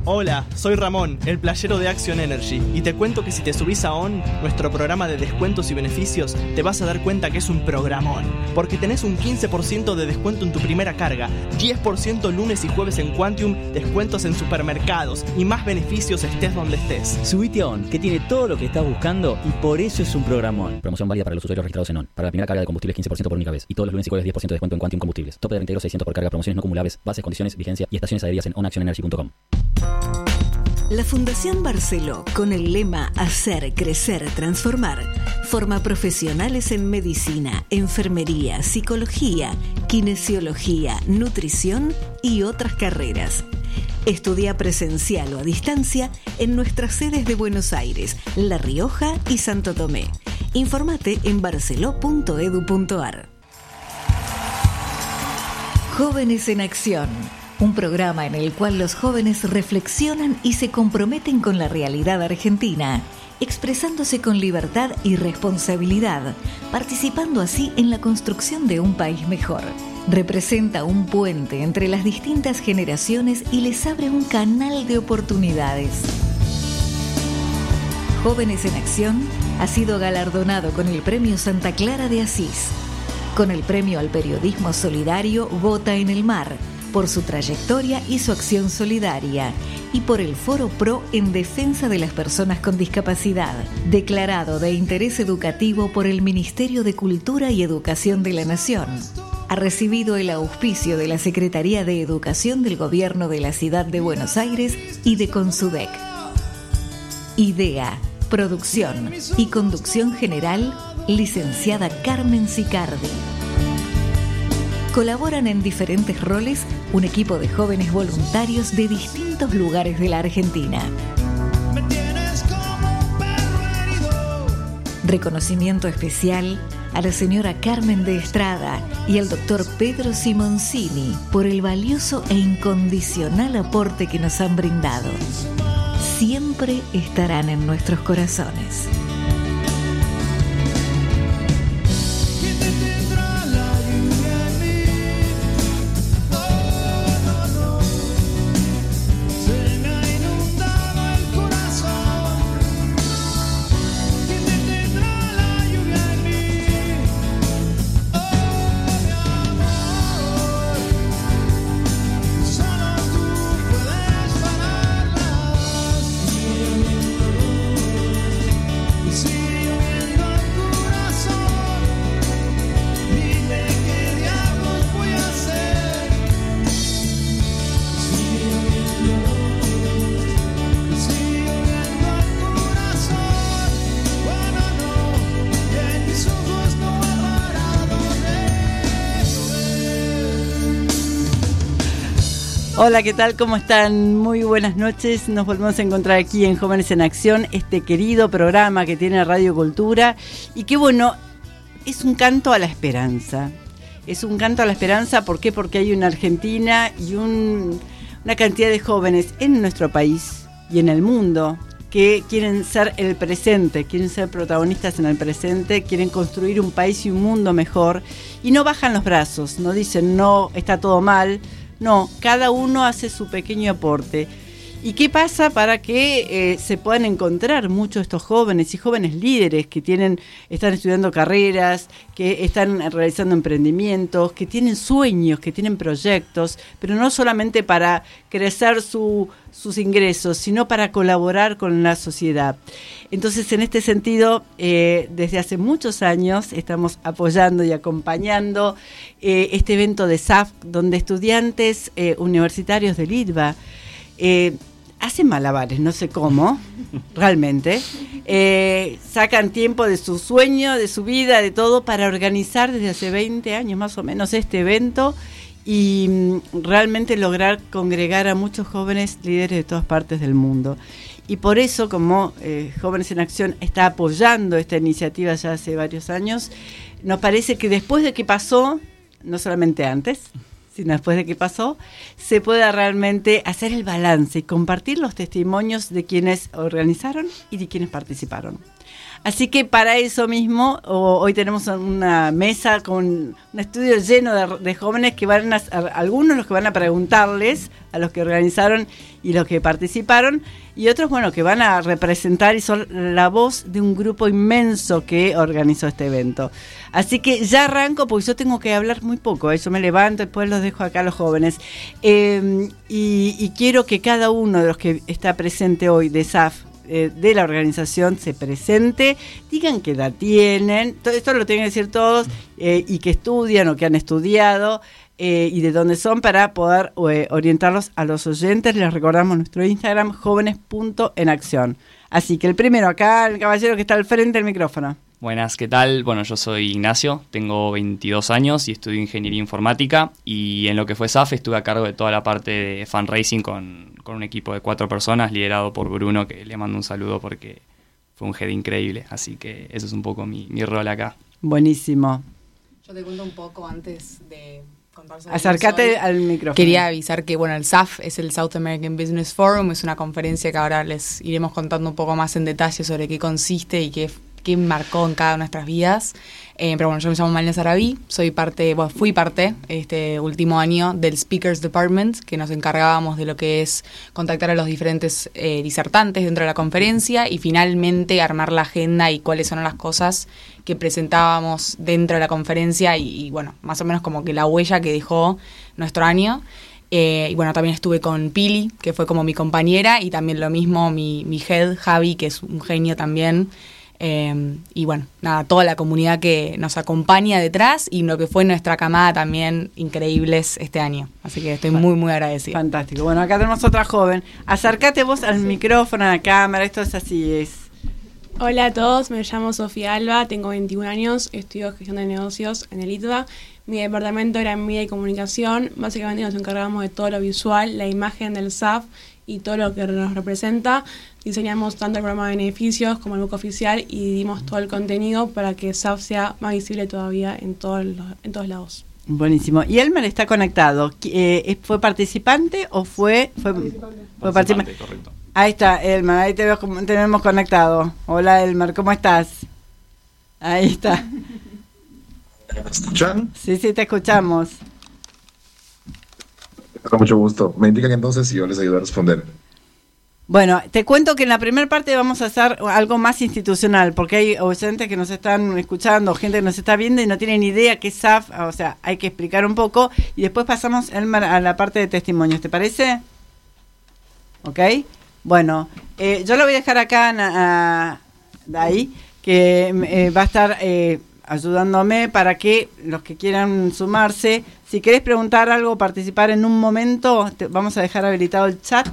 Hola, soy Ramón, el playero de Action Energy, y te cuento que si te subís a ON, nuestro programa de descuentos y beneficios, te vas a dar cuenta que es un programón, porque tenés un 15% de descuento en tu primera carga, 10% lunes y jueves en Quantium, descuentos en supermercados y más beneficios estés donde estés. Subite a ON, que tiene todo lo que estás buscando y por eso es un programón. Promoción válida para los usuarios registrados en ON. Para la primera carga de combustibles 15% por única vez, y todos los lunes y jueves 10% de descuento en Quantium Combustibles. Tope de reintegro 600 por carga, promociones no acumulables, bases, condiciones, vigencia y estaciones adheridas en onactionenergy.com. La Fundación Barceló, con el lema Hacer, Crecer, Transformar, forma profesionales en medicina, enfermería, psicología, kinesiología, nutrición y otras carreras. Estudia presencial o a distancia en nuestras sedes de Buenos Aires, La Rioja y Santo Tomé. Infórmate en barceló.edu.ar. Jóvenes en Acción. Un programa en el cual los jóvenes reflexionan y se comprometen con la realidad argentina, expresándose con libertad y responsabilidad, participando así en la construcción de un país mejor. Representa un puente entre las distintas generaciones y les abre un canal de oportunidades. Jóvenes en Acción ha sido galardonado con el Premio Santa Clara de Asís, con el Premio al Periodismo Solidario Vota en el Mar, por su trayectoria y su acción solidaria, y por el Foro Pro en defensa de las personas con discapacidad, declarado de interés educativo por el Ministerio de Cultura y Educación de la Nación. Ha recibido el auspicio de la Secretaría de Educación del Gobierno de la Ciudad de Buenos Aires y de Consudec. Idea, producción y conducción general, licenciada Carmen Sicardi. Colaboran en diferentes roles un equipo de jóvenes voluntarios de distintos lugares de la Argentina. Reconocimiento especial a la señora Carmen de Estrada y al doctor Pedro Simoncini por el valioso e incondicional aporte que nos han brindado. Siempre estarán en nuestros corazones. Hola, ¿qué tal? ¿Cómo están? Muy buenas noches. Nos volvemos a encontrar aquí en Jóvenes en Acción, este querido programa que tiene Radio Cultura y que, bueno, es un canto a la esperanza. Es un canto a la esperanza, ¿por qué? Porque hay una Argentina y una cantidad de jóvenes en nuestro país y en el mundo que quieren ser el presente, quieren ser protagonistas en el presente, quieren construir un país y un mundo mejor y no bajan los brazos, no dicen, no, está todo mal. No, cada uno hace su pequeño aporte. ¿Y qué pasa para que se puedan encontrar muchos de estos jóvenes y jóvenes líderes que están estudiando carreras, que están realizando emprendimientos, que tienen sueños, que tienen proyectos, pero no solamente para crecer sus ingresos, sino para colaborar con la sociedad? Entonces, en este sentido, desde hace muchos años estamos apoyando y acompañando este evento de SAF, donde estudiantes universitarios del IDBA hacen malabares, no sé cómo, realmente, sacan tiempo de su sueño, de su vida, de todo, para organizar desde hace 20 años más o menos este evento y realmente lograr congregar a muchos jóvenes líderes de todas partes del mundo. Y por eso, como Jóvenes en Acción está apoyando esta iniciativa ya hace varios años, nos parece que después de que pasó, no solamente antes, sino después de que pasó, se pueda realmente hacer el balance y compartir los testimonios de quienes organizaron y de quienes participaron. Así que para eso mismo, hoy tenemos una mesa con un estudio lleno de jóvenes que van algunos los que van a preguntarles a los que organizaron y los que participaron, y otros, bueno, que van a representar y son la voz de un grupo inmenso que organizó este evento. Así que ya arranco, porque yo tengo que hablar muy poco, yo me levanto, después los dejo acá a los jóvenes. Y quiero que cada uno de los que está presente hoy de SAF, de la organización, se presente, digan qué edad tienen, todo esto lo tienen que decir todos, y que estudian o que han estudiado, y de dónde son, para poder orientarlos a los oyentes. Les recordamos nuestro Instagram, jóvenes.enacción. Así que el primero, acá el caballero que está al frente del micrófono. Buenas, ¿qué tal? Bueno, yo soy Ignacio, tengo 22 años y estudio Ingeniería Informática, y en lo que fue SAF estuve a cargo de toda la parte de fundraising con un equipo de 4 personas liderado por Bruno, que le mando un saludo porque fue un head increíble, así que eso es un poco mi rol acá. Buenísimo. Yo te cuento un poco antes de contar sobre Acércate al micrófono. Quería avisar que, bueno, el SAF es el South American Business Forum, es una conferencia que ahora les iremos contando un poco más en detalle sobre qué consiste y qué marcó en cada una de nuestras vidas. Pero bueno, yo me llamo Malena Sarabí, fui parte este último año del Speakers Department, que nos encargábamos de lo que es contactar a los diferentes disertantes dentro de la conferencia y finalmente armar la agenda y cuáles son las cosas que presentábamos dentro de la conferencia y bueno, más o menos como que la huella que dejó nuestro año. Y bueno, también estuve con Pili, que fue como mi compañera, y también lo mismo mi head, Javi, que es un genio también. Y bueno, nada, toda la comunidad que nos acompaña detrás y lo que fue nuestra camada también increíbles este año. Así que estoy muy, muy agradecida. Fantástico. Bueno, acá tenemos otra joven. Acércate vos al micrófono, a la cámara, esto es así. Hola a todos, me llamo Sofía Alba, tengo 21 años, estudio gestión de negocios en el ITBA. Mi departamento era en media y comunicación. Básicamente nos encargamos de todo lo visual, la imagen del SAF y todo lo que nos representa. Diseñamos tanto el programa de beneficios como el book oficial y dimos todo el contenido para que SAF sea más visible todavía en todos lados. Buenísimo. ¿Y Elmer está conectado? ¿Fue participante o fue participante? Correcto. Ahí está, Elmer, ahí tenemos conectado. Hola, Elmer, ¿cómo estás? Ahí está. ¿Me escuchan? Sí, te escuchamos. Con mucho gusto. Me indican entonces y yo les ayudo a responder. Bueno, te cuento que en la primera parte vamos a hacer algo más institucional, porque hay oyentes que nos están escuchando, gente que nos está viendo y no tienen ni idea qué es SAF, o sea, hay que explicar un poco, y después pasamos, Elmer, a la parte de testimonios, ¿te parece? ¿Ok? Bueno, yo lo voy a dejar acá de ahí, que va a estar ayudándome para que los que quieran sumarse, si querés preguntar algo, participar en un momento, vamos a dejar habilitado el chat,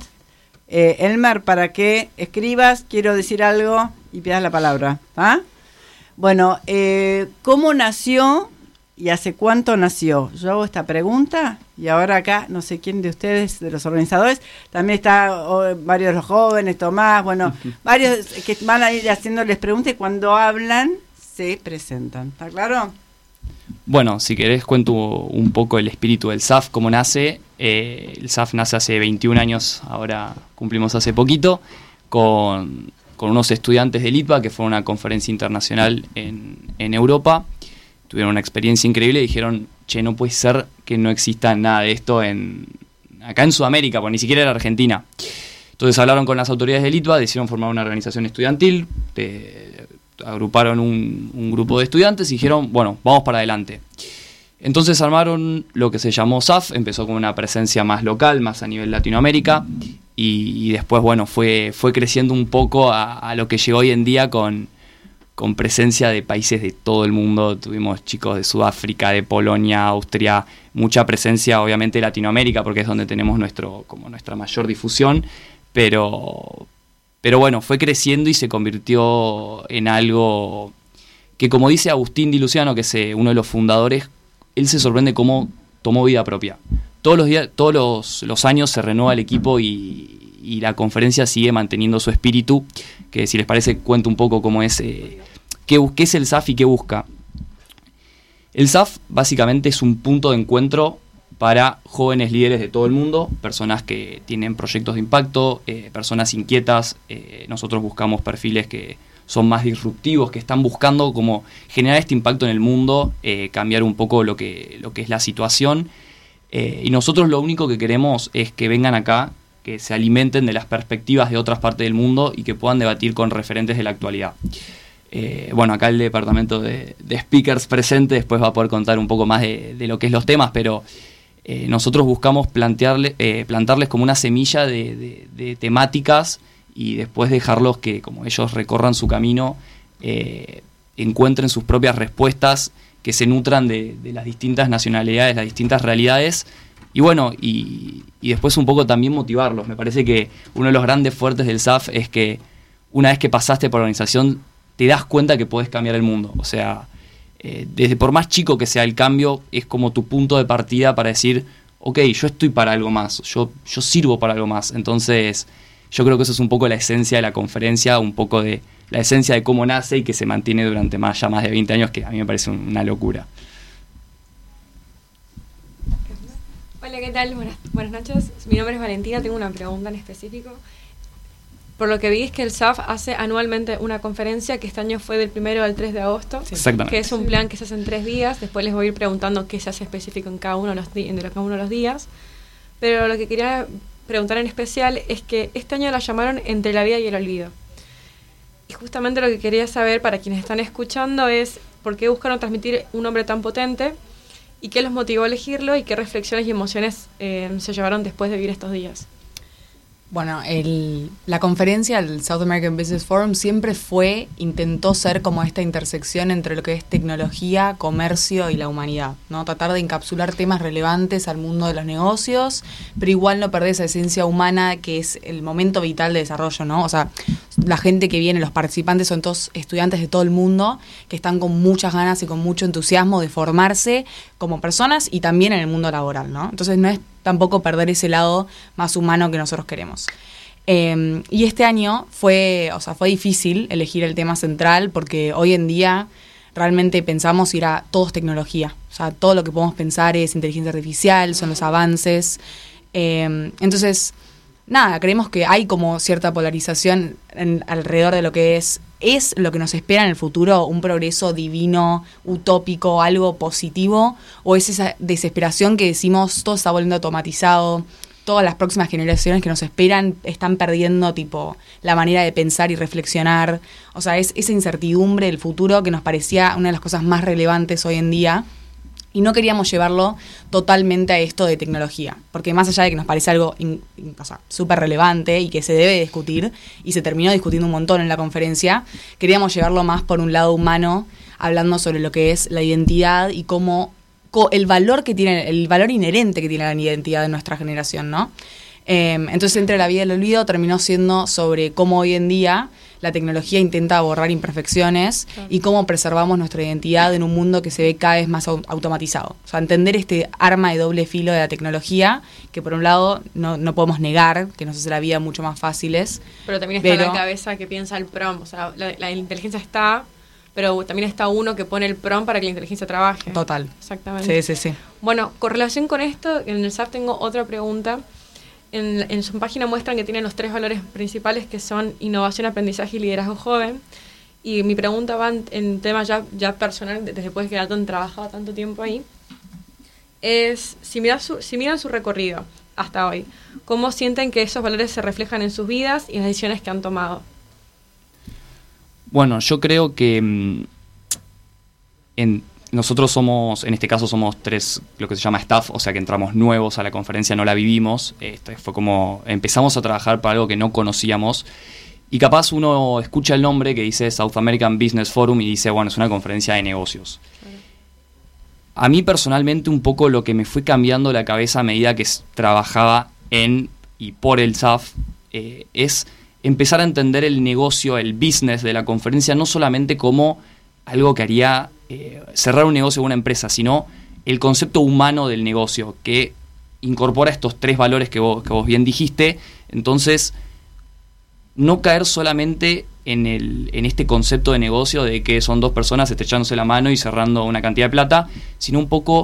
Elmer, para que escribas, quiero decir algo y pidas la palabra. ¿Ah? Bueno, ¿cómo nació y hace cuánto nació? Yo hago esta pregunta y ahora acá, no sé quién de ustedes, de los organizadores, también está varios de los jóvenes, Tomás, bueno, varios que van a ir haciéndoles preguntas y cuando hablan se presentan. ¿Está claro? Bueno, si querés cuento un poco el espíritu del SAF, cómo nace. El SAF nace hace 21 años, ahora cumplimos hace poquito, con unos estudiantes del ITBA que fueron a una conferencia internacional en Europa. Tuvieron una experiencia increíble y dijeron, che, no puede ser que no exista nada de esto acá en Sudamérica, porque ni siquiera era Argentina. Entonces hablaron con las autoridades del ITBA, decidieron formar una organización estudiantil, agruparon un grupo de estudiantes y dijeron, bueno, vamos para adelante. Entonces armaron lo que se llamó SAF, empezó con una presencia más local, más a nivel Latinoamérica, y después, bueno, fue creciendo un poco a lo que llegó hoy en día con presencia de países de todo el mundo. Tuvimos chicos de Sudáfrica, de Polonia, Austria, mucha presencia obviamente de Latinoamérica, porque es donde tenemos nuestra mayor difusión, pero bueno, fue creciendo y se convirtió en algo que, como dice Agustín Di Luciano, que es uno de los fundadores, él se sorprende cómo tomó vida propia. Todos los años se renueva el equipo y la conferencia sigue manteniendo su espíritu, que si les parece cuento un poco cómo es, qué es el SAF y qué busca. El SAF básicamente es un punto de encuentro para jóvenes líderes de todo el mundo, personas que tienen proyectos de impacto, personas inquietas. Nosotros buscamos perfiles que son más disruptivos, que están buscando como generar este impacto en el mundo, cambiar un poco lo que es la situación. Y nosotros lo único que queremos es que vengan acá, que se alimenten de las perspectivas de otras partes del mundo y que puedan debatir con referentes de la actualidad. Bueno, acá el departamento de speakers presente después va a poder contar un poco más de lo que es los temas, pero nosotros buscamos plantarles como una semilla de temáticas y después dejarlos que, como ellos recorran su camino, encuentren sus propias respuestas, que se nutran de las distintas nacionalidades, las distintas realidades, y bueno, y después un poco también motivarlos. Me parece que uno de los grandes fuertes del SAF es que una vez que pasaste por la organización, te das cuenta que podés cambiar el mundo. O sea, desde por más chico que sea el cambio, es como tu punto de partida para decir, ok, yo estoy para algo más, yo sirvo para algo más. Entonces, yo creo que eso es un poco la esencia de la conferencia, un poco de la esencia de cómo nace y que se mantiene durante ya más de 20 años, que a mí me parece una locura. Hola, ¿qué tal? Buenas noches. Mi nombre es Valentina, tengo una pregunta en específico. Por lo que vi es que el SAF hace anualmente una conferencia que este año fue del 1 al 3 de agosto, Exactamente. Que es un plan que se hace en 3 días. Después les voy a ir preguntando qué se hace específico en cada uno de los días. Pero lo que quería preguntar en especial es que este año la llamaron Entre la vida y el olvido. Y justamente lo que quería saber para quienes están escuchando es por qué buscaron transmitir un nombre tan potente y qué los motivó a elegirlo y qué reflexiones y emociones se llevaron después de vivir estos días. Bueno, la conferencia, el South American Business Forum, intentó ser como esta intersección entre lo que es tecnología, comercio y la humanidad, ¿no? Tratar de encapsular temas relevantes al mundo de los negocios, pero igual no perder esa esencia humana que es el momento vital de desarrollo, ¿no? O sea, la gente que viene, los participantes son todos estudiantes de todo el mundo que están con muchas ganas y con mucho entusiasmo de formarse como personas y también en el mundo laboral, ¿no? Entonces no es tampoco perder ese lado más humano que nosotros queremos. Y este año fue difícil elegir el tema central porque hoy en día realmente pensamos ir a todo es tecnología. O sea, todo lo que podemos pensar es inteligencia artificial, son los avances. Entonces, nada, creemos que hay como cierta polarización alrededor de lo que es lo que nos espera en el futuro, un progreso divino, utópico, algo positivo, o es esa desesperación que decimos todo está volviendo automatizado, todas las próximas generaciones que nos esperan están perdiendo tipo la manera de pensar y reflexionar. O sea, es esa incertidumbre del futuro que nos parecía una de las cosas más relevantes hoy en día. Y no queríamos llevarlo totalmente a esto de tecnología, porque más allá de que nos parece algo súper relevante y que se debe discutir, y se terminó discutiendo un montón en la conferencia, queríamos llevarlo más por un lado humano, hablando sobre lo que es la identidad y cómo el valor inherente que tiene la identidad de nuestra generación, ¿no? Entonces, Entre la vida y el olvido terminó siendo sobre cómo hoy en día la tecnología intenta borrar imperfecciones y cómo preservamos nuestra identidad en un mundo que se ve cada vez más automatizado. O sea, entender este arma de doble filo de la tecnología, que por un lado no podemos negar, que nos hace la vida mucho más fáciles. Pero también está la cabeza que piensa el prompt. O sea, la inteligencia está, pero también está uno que pone el prompt para que la inteligencia trabaje. Total. Exactamente. Sí. Bueno, con relación con esto, en el SAF tengo otra pregunta. En su página muestran que tienen los 3 valores principales que son innovación, aprendizaje y liderazgo joven. Y mi pregunta va en tema ya personal, después de que han trabajado tanto tiempo ahí, es si miran su recorrido hasta hoy, ¿cómo sienten que esos valores se reflejan en sus vidas y en las decisiones que han tomado? Bueno, yo creo que nosotros en este caso somos 3, lo que se llama staff, o sea que entramos nuevos a la conferencia, no la vivimos. Fue como empezamos a trabajar para algo que no conocíamos. Y capaz uno escucha el nombre que dice South American Business Forum y dice, bueno, es una conferencia de negocios. Claro. A mí personalmente un poco lo que me fue cambiando la cabeza a medida que trabajaba en y por el SAF es empezar a entender el negocio, el business de la conferencia, no solamente como algo que haría cerrar un negocio o una empresa, sino el concepto humano del negocio, que incorpora estos 3 valores que vos bien dijiste. Entonces, no caer solamente en este concepto de negocio de que son 2 personas estrechándose la mano y cerrando una cantidad de plata, sino un poco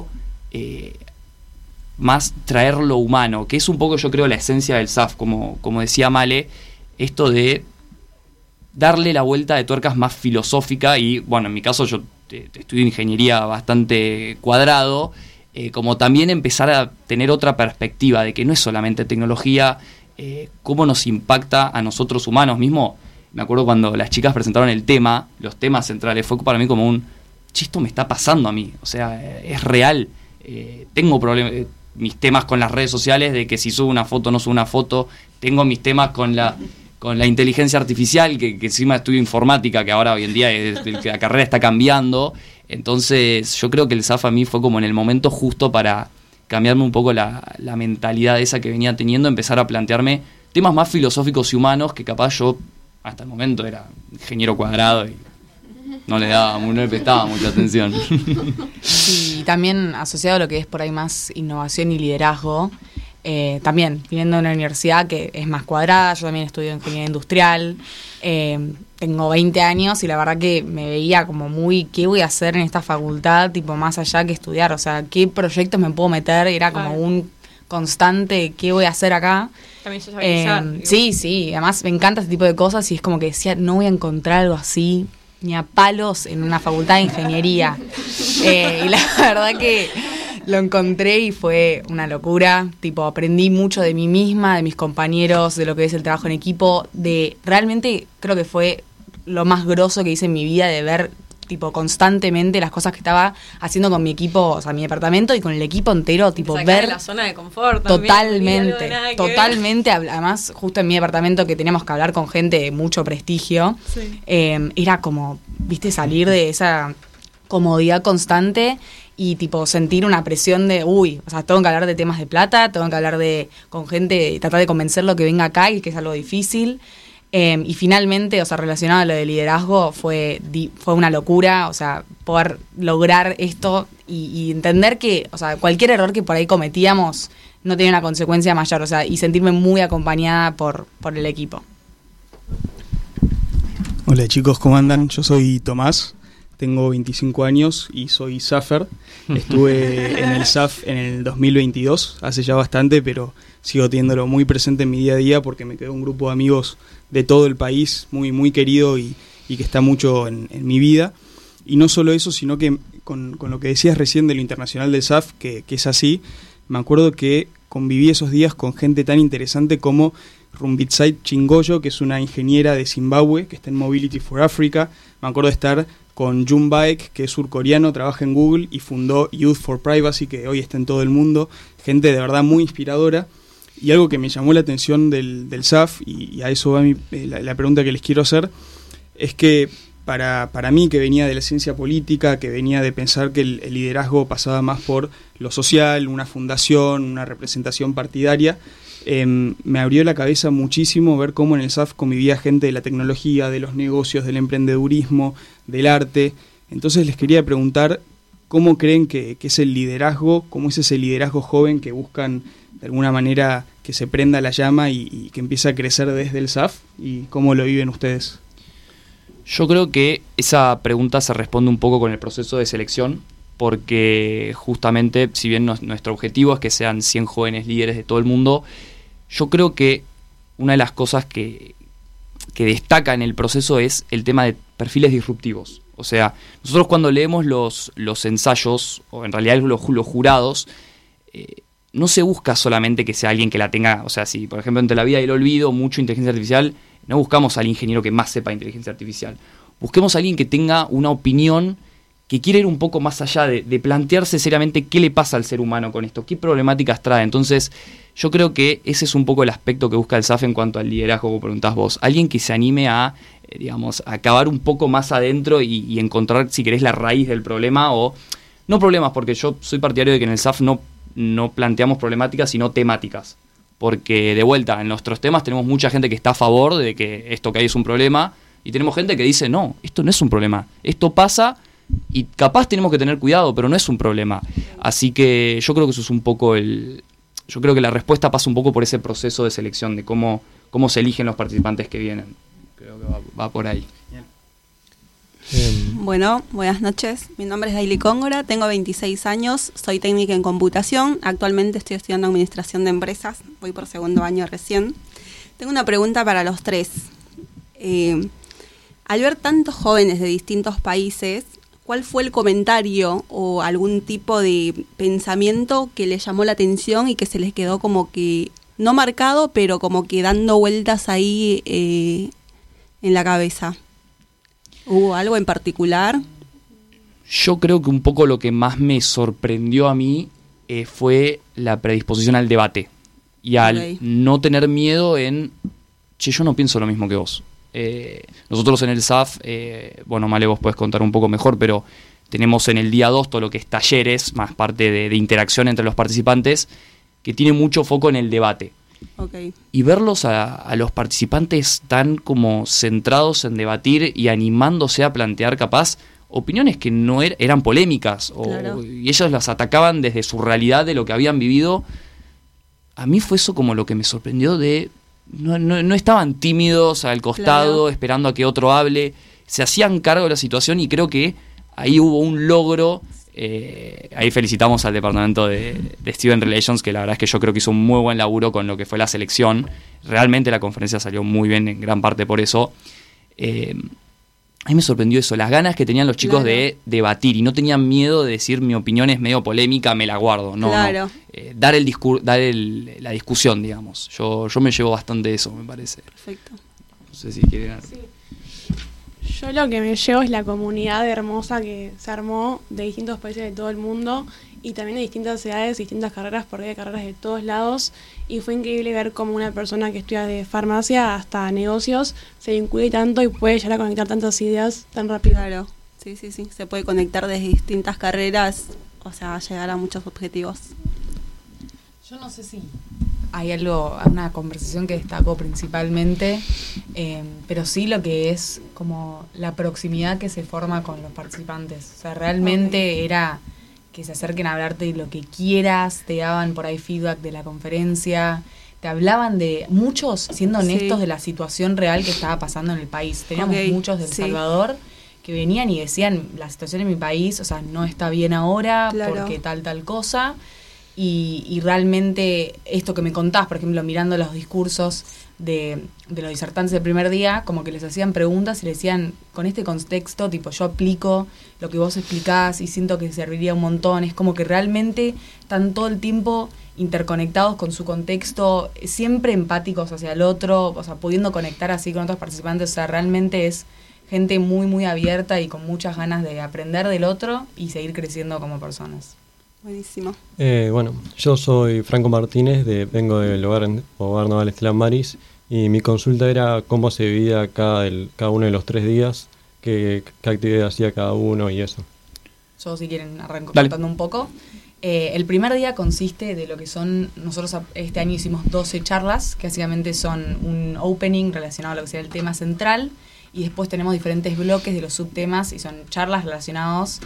más traer lo humano, que es un poco, yo creo, la esencia del SAF, como decía Male, esto de darle la vuelta de tuercas más filosófica y, bueno, en mi caso yo estudio ingeniería bastante cuadrado, como también empezar a tener otra perspectiva de que no es solamente tecnología, cómo nos impacta a nosotros humanos mismo. Me acuerdo cuando las chicas presentaron el tema, los temas centrales, fue para mí como esto me está pasando a mí, o sea, es real, tengo problemas, mis temas con las redes sociales, de que si subo una foto no subo una foto, tengo mis temas con la inteligencia artificial, que encima estudio informática, que ahora hoy en día la carrera está cambiando. Entonces yo creo que el SAF a mí fue como en el momento justo para cambiarme un poco la mentalidad esa que venía teniendo, empezar a plantearme temas más filosóficos y humanos, que capaz yo hasta el momento era ingeniero cuadrado y no le prestaba mucha atención. Sí, también asociado a lo que es por ahí más innovación y liderazgo, también viniendo de una universidad que es más cuadrada, yo también estudio ingeniería industrial, tengo 20 años y la verdad que me veía como ¿qué voy a hacer en esta facultad? Tipo, más allá que estudiar, o sea, ¿qué proyectos me puedo meter? Era como un constante, ¿qué voy a hacer acá? También socializar. Sí, además me encanta ese tipo de cosas y es como que decía, no voy a encontrar algo así ni a palos en una facultad de ingeniería. Y la verdad que lo encontré y fue una locura. Tipo, aprendí mucho de mí misma, de mis compañeros, de lo que es el trabajo en equipo. Realmente creo que fue lo más grosso que hice en mi vida, de ver tipo constantemente las cosas que estaba haciendo con mi equipo, o sea, mi departamento y con el equipo entero, tipo sacar ver de la zona de confort totalmente, además justo en mi departamento que teníamos que hablar con gente de mucho prestigio, sí. Era como, viste, salir de esa comodidad constante y tipo sentir una presión de, o sea, tengo que hablar de temas de plata, tengo que hablar con gente, tratar de convencerlo que venga acá y que es algo difícil. Y finalmente, o sea, relacionado a lo de liderazgo, fue una locura, o sea, poder lograr esto y entender que, o sea, cualquier error que por ahí cometíamos no tenía una consecuencia mayor, o sea, y sentirme muy acompañada por el equipo. Hola chicos, ¿cómo andan? Yo soy Tomás, tengo 25 años y soy SAFer. Estuve en el SAF en el 2022, hace ya bastante, pero sigo teniéndolo muy presente en mi día a día porque me quedó un grupo de amigos de todo el país, muy, muy querido y que está mucho en mi vida. Y no solo eso, sino que con lo que decías recién de lo internacional del SAF, que es así, me acuerdo que conviví esos días con gente tan interesante como Rumbitsai Chingoyo, que es una ingeniera de Zimbabue, que está en Mobility for Africa. Me acuerdo de estar con Jun Baek, que es surcoreano, trabaja en Google y fundó Youth for Privacy, que hoy está en todo el mundo. Gente de verdad muy inspiradora. Y algo que me llamó la atención del SAF, y a eso va la pregunta que les quiero hacer, es que para mí, que venía de la ciencia política, que venía de pensar que el liderazgo pasaba más por lo social, una fundación, una representación partidaria, me abrió la cabeza muchísimo ver cómo en el SAF convivía gente de la tecnología, de los negocios, del emprendedurismo, del arte. Entonces les quería preguntar, ¿cómo creen que es el liderazgo? ¿Cómo es ese liderazgo joven que buscan de alguna manera que se prenda la llama y que empiece a crecer desde el SAF? ¿Y cómo lo viven ustedes? Yo creo que esa pregunta se responde un poco con el proceso de selección, porque justamente, si bien nuestro objetivo es que sean 100 jóvenes líderes de todo el mundo, yo creo que una de las cosas que destaca en el proceso es el tema de perfiles disruptivos. O sea, nosotros cuando leemos los ensayos, o en realidad los jurados, no se busca solamente que sea alguien que la tenga, o sea, si por ejemplo entre la vida y el olvido, mucho inteligencia artificial, no buscamos al ingeniero que más sepa inteligencia artificial. Busquemos a alguien que tenga una opinión, que quiere ir un poco más allá de plantearse seriamente qué le pasa al ser humano con esto, qué problemáticas trae. Entonces, yo creo que ese es un poco el aspecto que busca el SAF en cuanto al liderazgo, como preguntás vos. Alguien que se anime a, digamos, a acabar un poco más adentro y encontrar, si querés, la raíz del problema, o no problemas, porque yo soy partidario de que en el SAF no planteamos problemáticas, sino temáticas. Porque, de vuelta, en nuestros temas tenemos mucha gente que está a favor de que esto que hay es un problema, y tenemos gente que dice, no, esto no es un problema, esto pasa y capaz tenemos que tener cuidado, pero no es un problema. Así que yo creo que eso es un poco yo creo que la respuesta pasa un poco por ese proceso de selección, de cómo se eligen los participantes que vienen. Creo que va por ahí. Bueno, buenas noches. Mi nombre es Daily Cóngora, tengo 26 años, soy técnica en computación. Actualmente estoy estudiando administración de empresas, voy por segundo año recién. Tengo una pregunta para los tres. al ver tantos jóvenes de distintos países, ¿cuál fue el comentario o algún tipo de pensamiento que les llamó la atención y que se les quedó como que, no marcado, pero como que dando vueltas ahí en la cabeza? ¿Hubo algo en particular? Yo creo que un poco lo que más me sorprendió a mí fue la predisposición al debate y al no tener miedo en, che, yo no pienso lo mismo que vos. Nosotros en el SAF, bueno, Male, vos podés contar un poco mejor, pero tenemos en el día 2 todo lo que es talleres, más parte de interacción entre los participantes, que tiene mucho foco en el debate. Okay. Y verlos a los participantes tan como centrados en debatir y animándose a plantear capaz opiniones que no eran polémicas, claro. Y ellos las atacaban desde su realidad de lo que habían vivido. A mí fue eso como lo que me sorprendió de... No estaban tímidos al costado, claro, esperando a que otro hable. Se hacían cargo de la situación y creo que ahí hubo un logro. Ahí felicitamos al departamento de Student Relations, que la verdad es que yo creo que hizo un muy buen laburo con lo que fue la selección. Realmente la conferencia salió muy bien en gran parte por eso. A mí me sorprendió eso, las ganas que tenían los chicos, claro, de debatir y no tenían miedo de decir mi opinión es medio polémica, me la guardo. No, claro. No. Dar la discusión, digamos. Yo me llevo bastante de eso, me parece. Perfecto. No sé si quieren... Sí. Yo lo que me llevo es la comunidad hermosa que se armó de distintos países de todo el mundo y también de distintas edades, distintas carreras, porque hay carreras de todos lados, y fue increíble ver cómo una persona que estudia de farmacia hasta negocios se vincula tanto y puede llegar a conectar tantas ideas tan rápido. Claro, sí, se puede conectar desde distintas carreras, o sea, llegar a muchos objetivos. Yo no sé si hay una conversación que destacó principalmente, pero sí lo que es como la proximidad que se forma con los participantes. O sea, realmente era que se acerquen a hablarte de lo que quieras, te daban por ahí feedback de la conferencia, te hablaban de muchos, siendo honestos, de la situación real que estaba pasando en el país. Teníamos muchos del Salvador que venían y decían, la situación en mi país, o sea, no está bien ahora, claro, porque tal cosa. Y realmente esto que me contás, por ejemplo, mirando los discursos de los disertantes del primer día, como que les hacían preguntas y les decían, con este contexto, tipo, yo aplico lo que vos explicás y siento que serviría un montón. Es como que realmente están todo el tiempo interconectados con su contexto, siempre empáticos hacia el otro, o sea, pudiendo conectar así con otros participantes. O sea, realmente es gente muy, muy abierta y con muchas ganas de aprender del otro y seguir creciendo como personas. Buenísimo. Bueno, yo soy Franco Martínez, vengo del Hogar Naval Estelan Maris, y mi consulta era cómo se vivía cada uno de los 3 días, qué actividad hacía cada uno y eso. Yo, si quieren, arranco contando un poco. El primer día consiste de lo que son, nosotros este año hicimos 12 charlas, que básicamente son un opening relacionado a lo que sea el tema central, y después tenemos diferentes bloques de los subtemas, y son charlas relacionados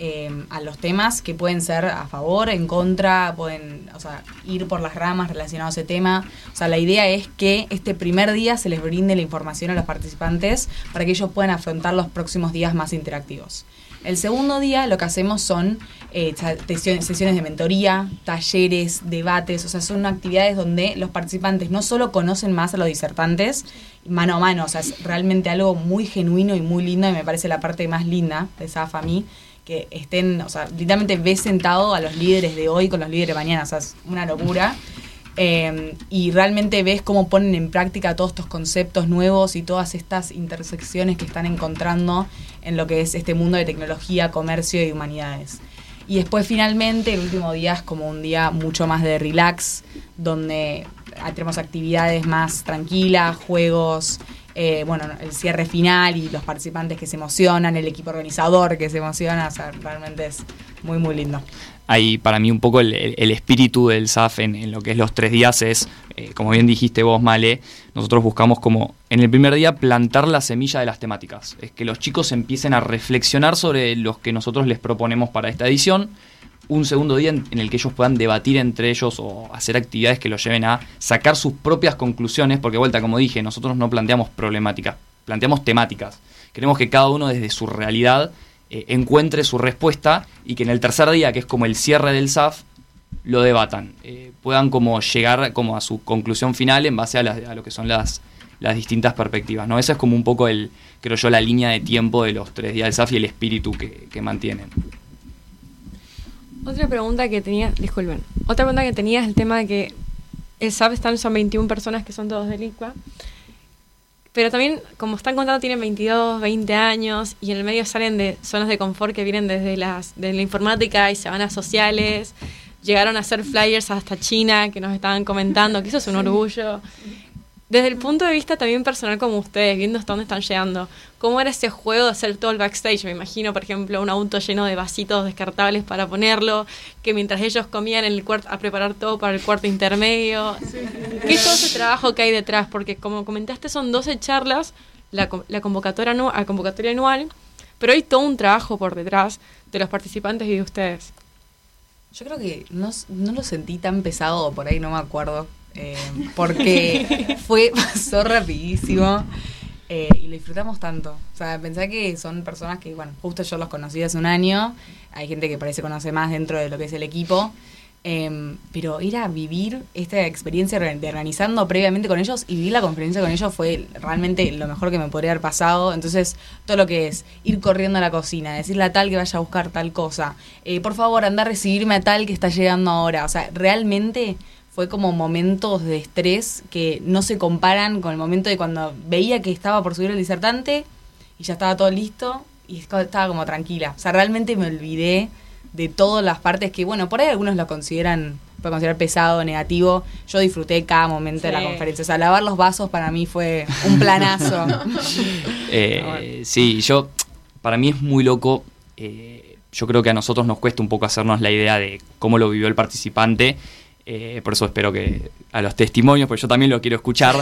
a los temas que pueden ser a favor, en contra, pueden, o sea, ir por las ramas relacionados a ese tema. O sea, la idea es que este primer día se les brinde la información a los participantes para que ellos puedan afrontar los próximos días más interactivos. El segundo día lo que hacemos son sesiones de mentoría, talleres, debates, o sea, son actividades donde los participantes no solo conocen más a los disertantes mano a mano, o sea, es realmente algo muy genuino y muy lindo, y me parece la parte más linda de SAF a mí, que estén, o sea, literalmente ves sentado a los líderes de hoy con los líderes de mañana, o sea, es una locura. Y realmente ves cómo ponen en práctica todos estos conceptos nuevos y todas estas intersecciones que están encontrando en lo que es este mundo de tecnología, comercio y humanidades. Y después finalmente el último día es como un día mucho más de relax, donde tenemos actividades más tranquilas, juegos, bueno, el cierre final y los participantes que se emocionan, el equipo organizador que se emociona, o sea, realmente es muy, muy lindo. Ahí para mí un poco el espíritu del SAF en lo que es los 3 días es, como bien dijiste vos, Male, nosotros buscamos como en el primer día plantar la semilla de las temáticas, es que los chicos empiecen a reflexionar sobre los que nosotros les proponemos para esta edición. Un segundo día en el que ellos puedan debatir entre ellos o hacer actividades que los lleven a sacar sus propias conclusiones, porque vuelta, como dije, nosotros no planteamos problemáticas, planteamos temáticas. Queremos que cada uno desde su realidad encuentre su respuesta, y que en el tercer día, que es como el cierre del SAF, lo debatan, puedan como llegar como a su conclusión final en base a lo que son las distintas perspectivas, ¿no? Esa es como un poco creo yo, la línea de tiempo de los 3 días del SAF y el espíritu que mantienen. Otra pregunta que tenía es el tema de que el SAF son 21 personas que son todos del ICBA, pero también, como están contando, tienen 22, 20 años y en el medio salen de zonas de confort que vienen desde la informática y se van a sociales, llegaron a hacer flyers hasta China, que nos estaban comentando, que eso es un orgullo. Desde el punto de vista también personal como ustedes, viendo hasta dónde están llegando, ¿cómo era ese juego de hacer todo el backstage? Me imagino, por ejemplo, un auto lleno de vasitos descartables para ponerlo, que mientras ellos comían en el cuarto, a preparar todo para el cuarto intermedio. ¿Qué es todo ese trabajo que hay detrás? Porque como comentaste, son 12 charlas, la convocatoria anual, pero hay todo un trabajo por detrás de los participantes y de ustedes. Yo creo que no lo sentí tan pesado, por ahí no me acuerdo. Porque pasó rapidísimo y lo disfrutamos tanto. O sea, pensé que son personas que, bueno, justo yo los conocí hace un año. Hay gente que parece conocer más dentro de lo que es el equipo. Pero ir a vivir esta experiencia de organizando previamente con ellos y vivir la conferencia con ellos fue realmente lo mejor que me podría haber pasado. Entonces, todo lo que es ir corriendo a la cocina, decirle a tal que vaya a buscar tal cosa, por favor, anda a recibirme a tal que está llegando ahora. O sea, realmente fue como momentos de estrés que no se comparan con el momento de cuando veía que estaba por subir el disertante y ya estaba todo listo y estaba como tranquila. O sea, realmente me olvidé de todas las partes que, bueno, por ahí algunos lo pueden considerar pesado, negativo. Yo disfruté cada momento de la conferencia. O sea, lavar los vasos para mí fue un planazo. Sí, para mí es muy loco. Yo creo que a nosotros nos cuesta un poco hacernos la idea de cómo lo vivió el participante. Por eso espero que a los testimonios, porque yo también lo quiero escuchar.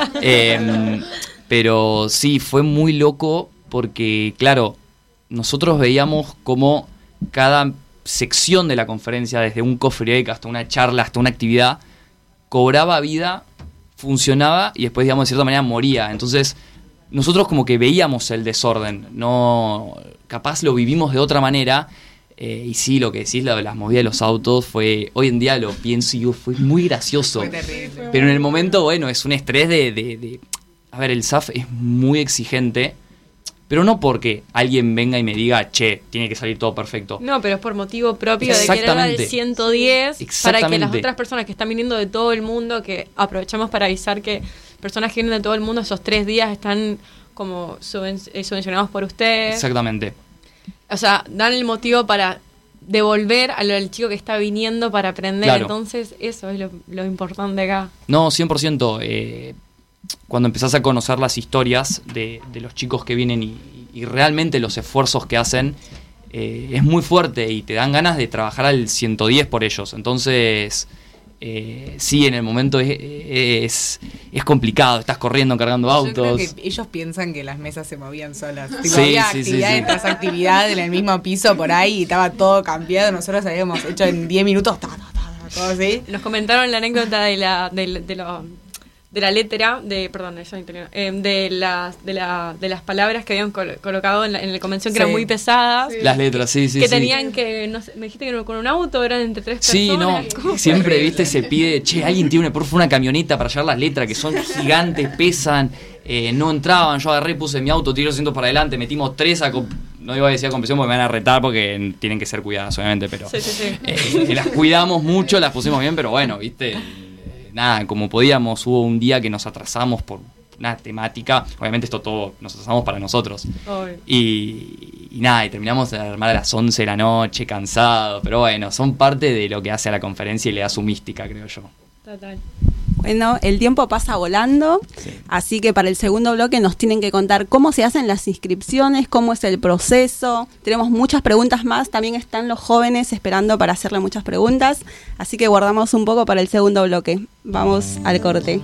Pero sí, fue muy loco porque, claro, nosotros veíamos cómo cada sección de la conferencia, desde un coffee break hasta una charla, hasta una actividad, cobraba vida, funcionaba y después, digamos, de cierta manera moría. Entonces, nosotros como que veíamos el desorden, no, capaz lo vivimos de otra manera. Y sí, lo que decís, lo de las movidas de los autos, hoy en día lo pienso y digo, fue muy gracioso. Fue terrible. Pero en el momento, bueno, es un estrés a ver, el SAF es muy exigente, pero no porque alguien venga y me diga, che, tiene que salir todo perfecto. No, pero es por motivo propio de querer dar el 110 para que las otras personas que están viniendo de todo el mundo, que aprovechamos para avisar que personas que vienen de todo el mundo esos 3 días están como subvencionados por ustedes. Exactamente. O sea, dan el motivo para devolver al chico que está viniendo para aprender. Claro. Entonces, eso es lo importante acá. No, 100%. Cuando empezás a conocer las historias de los chicos que vienen y realmente los esfuerzos que hacen, es muy fuerte y te dan ganas de trabajar al 110 por ellos. Entonces, sí, en el momento es complicado, estás corriendo, cargando autos. Yo creo que ellos piensan que las mesas se movían solas. Sí, había actividad tras actividad en el mismo piso por ahí y estaba todo cambiado. Nosotros habíamos hecho en 10 minutos todo así. Nos comentaron la anécdota de la letra, de las palabras que habían colocado en la convención, que eran muy pesadas. Sí. Las letras, sí. Que tenían que, no sé, me dijiste que con un auto eran entre 3 personas. Sí, no, siempre, viste, se pide, che, alguien tiene una camioneta para llevar las letras, que son gigantes, pesan, no entraban, yo agarré, puse mi auto, tiré los asientos para adelante, metimos 3 no iba a decir a compresión porque me van a retar porque tienen que ser cuidadas, obviamente, pero las cuidamos mucho, las pusimos bien, pero bueno, viste, nada, como podíamos, hubo un día que nos atrasamos por una temática, obviamente esto todo nos atrasamos para nosotros. Y nada, y terminamos de armar a las 11 de la noche, cansados, pero bueno, son parte de lo que hace a la conferencia y le da su mística, creo yo. Total. Bueno, el tiempo pasa volando, así que para el segundo bloque nos tienen que contar cómo se hacen las inscripciones, cómo es el proceso. Tenemos muchas preguntas más, también están los jóvenes esperando para hacerle muchas preguntas, así que guardamos un poco para el segundo bloque. Vamos al corte.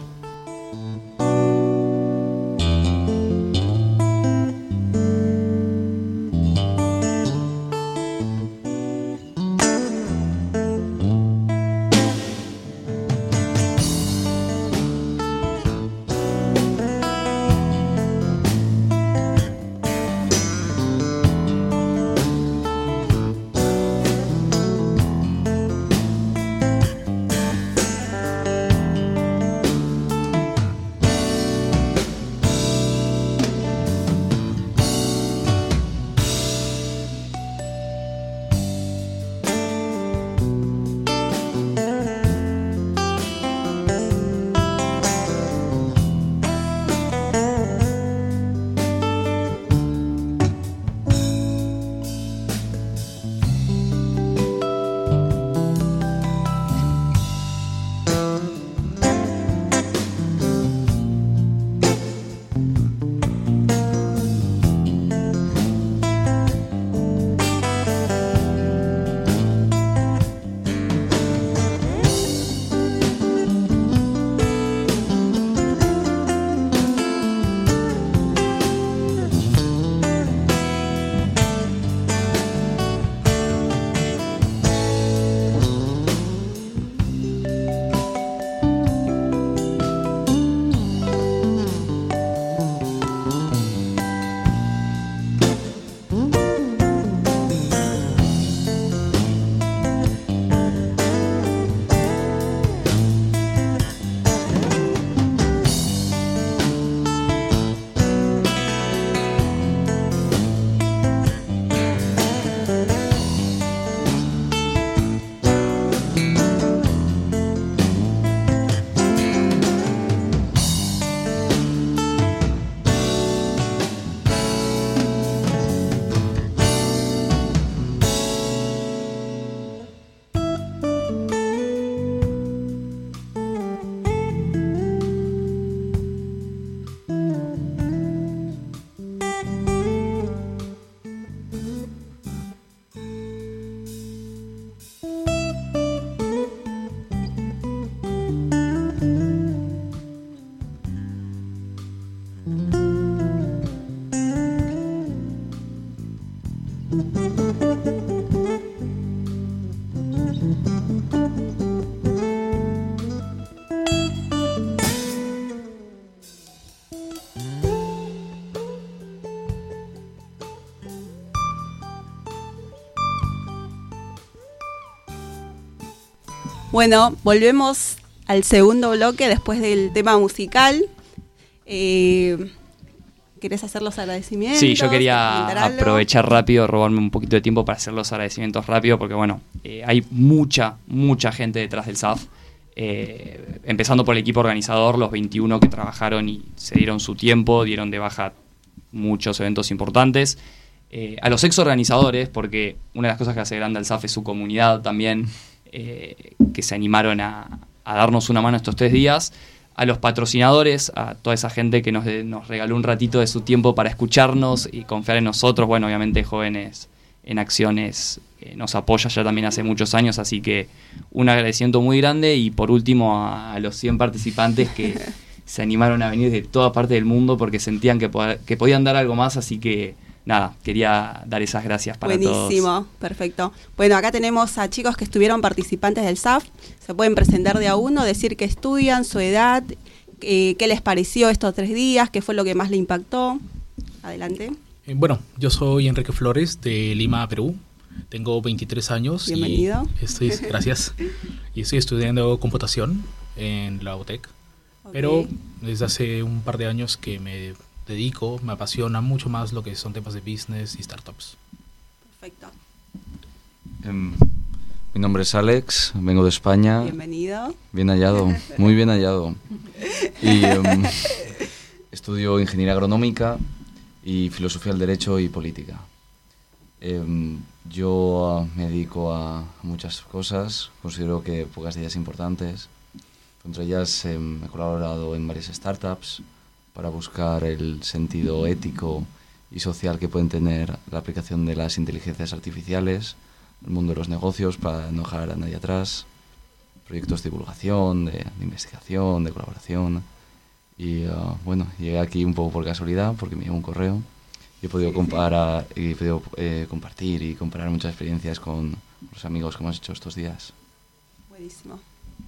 Bueno, volvemos al segundo bloque después del tema musical. ¿Querés hacer los agradecimientos? Sí, yo quería aprovechar rápido, robarme un poquito de tiempo para hacer los agradecimientos rápido, porque bueno, hay mucha gente detrás del SAF. Empezando por el equipo organizador, los 21 que trabajaron y se dieron su tiempo, dieron de baja muchos eventos importantes. A los ex-organizadores, porque una de las cosas que hace grande al SAF es su comunidad también, que se animaron a darnos una mano estos 3 días. A los patrocinadores, a toda esa gente que nos regaló un ratito de su tiempo para escucharnos y confiar en nosotros. Bueno, obviamente Jóvenes en Acciones nos apoya ya también hace muchos años, así que un agradecimiento muy grande. Y por último a los 100 participantes que se animaron a venir de toda parte del mundo porque sentían que podían dar algo más, así que nada, quería dar esas gracias para todos. Buenísimo, perfecto. Bueno, acá tenemos a chicos que estuvieron participantes del SAF. Se pueden presentar de a uno, decir que estudian, su edad, qué les pareció estos 3 días, qué fue lo que más le impactó. Adelante. Bueno, yo soy Enrique Flores de Lima, Perú. Tengo 23 años. Bienvenido. Gracias. Y estoy estudiando computación en la UTEC. Okay. Pero desde hace un par de años que me apasiona mucho más lo que son temas de business y startups. Perfecto. Mi nombre es Alex, vengo de España. Bienvenido. Bien hallado, muy bien hallado. Y estudio Ingeniería Agronómica y Filosofía del Derecho y Política. Yo me dedico a muchas cosas, considero que pocas de ellas importantes. Entre ellas he colaborado en varias startups para buscar el sentido ético y social que pueden tener la aplicación de las inteligencias artificiales en el mundo de los negocios para no dejar a nadie atrás. Proyectos de divulgación, de investigación, de colaboración. Y bueno, llegué aquí un poco por casualidad porque me llegó un correo y he podido compartir y comparar muchas experiencias con los amigos que hemos hecho estos días. Buenísimo.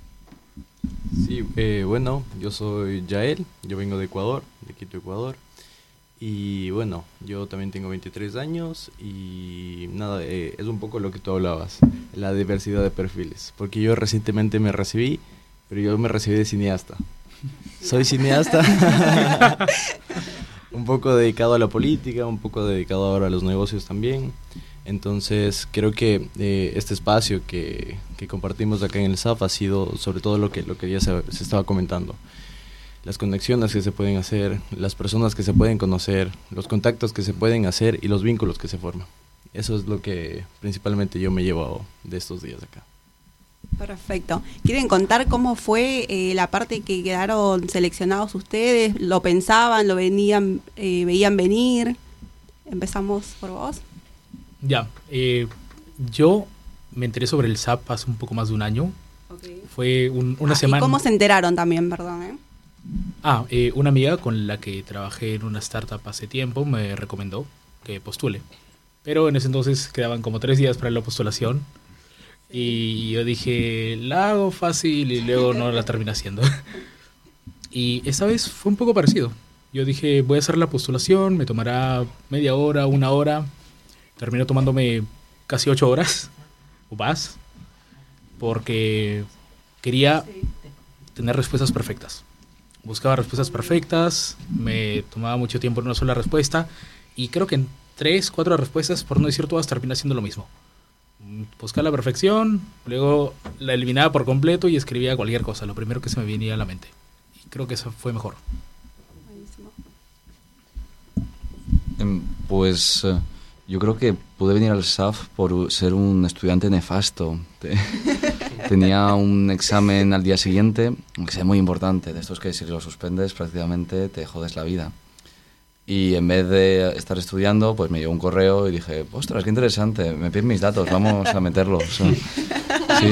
Sí, bueno, yo soy Yael, yo vengo de Ecuador, de Quito, Ecuador. Y bueno, yo también tengo 23 años y nada, es un poco lo que tú hablabas, la diversidad de perfiles. Porque yo recientemente me recibí, pero yo me recibí de cineasta. Soy cineasta, un poco dedicado a la política, un poco dedicado ahora a los negocios también. Entonces creo que este espacio que compartimos acá en el SAF ha sido sobre todo lo que ya se estaba comentando. Las conexiones que se pueden hacer, las personas que se pueden conocer, los contactos que se pueden hacer y los vínculos que se forman. Eso es lo que principalmente yo me llevo de estos días acá. Perfecto. ¿Quieren contar cómo fue la parte que quedaron seleccionados ustedes? ¿Lo pensaban, lo veían venir? Empezamos por vos. Ya, yo me enteré sobre el SAF hace un poco más de un año. Okay. Fue una semana. ¿Y cómo se enteraron también, perdón? Una amiga con la que trabajé en una startup hace tiempo me recomendó que postule. Pero en ese entonces quedaban como 3 días para la postulación. Sí. Y yo dije, la hago fácil y luego no la terminé haciendo. Y esta vez fue un poco parecido. Yo dije, voy a hacer la postulación, me tomará media hora, 1 hora. Terminó tomándome casi 8 horas o más, porque quería tener respuestas perfectas. Buscaba respuestas perfectas, me tomaba mucho tiempo en una sola respuesta, y creo que en 3, 4 respuestas, por no decir todas, terminé haciendo lo mismo. Buscaba la perfección, luego la eliminaba por completo y escribía cualquier cosa, lo primero que se me venía a la mente. Y creo que eso fue mejor. Pues yo creo que pude venir al SAF por ser un estudiante nefasto. Tenía un examen al día siguiente, un examen muy importante, de estos que si lo suspendes prácticamente te jodes la vida. Y en vez de estar estudiando, pues me llegó un correo y dije, ostras, qué interesante, me piden mis datos, vamos a meterlos. Sí,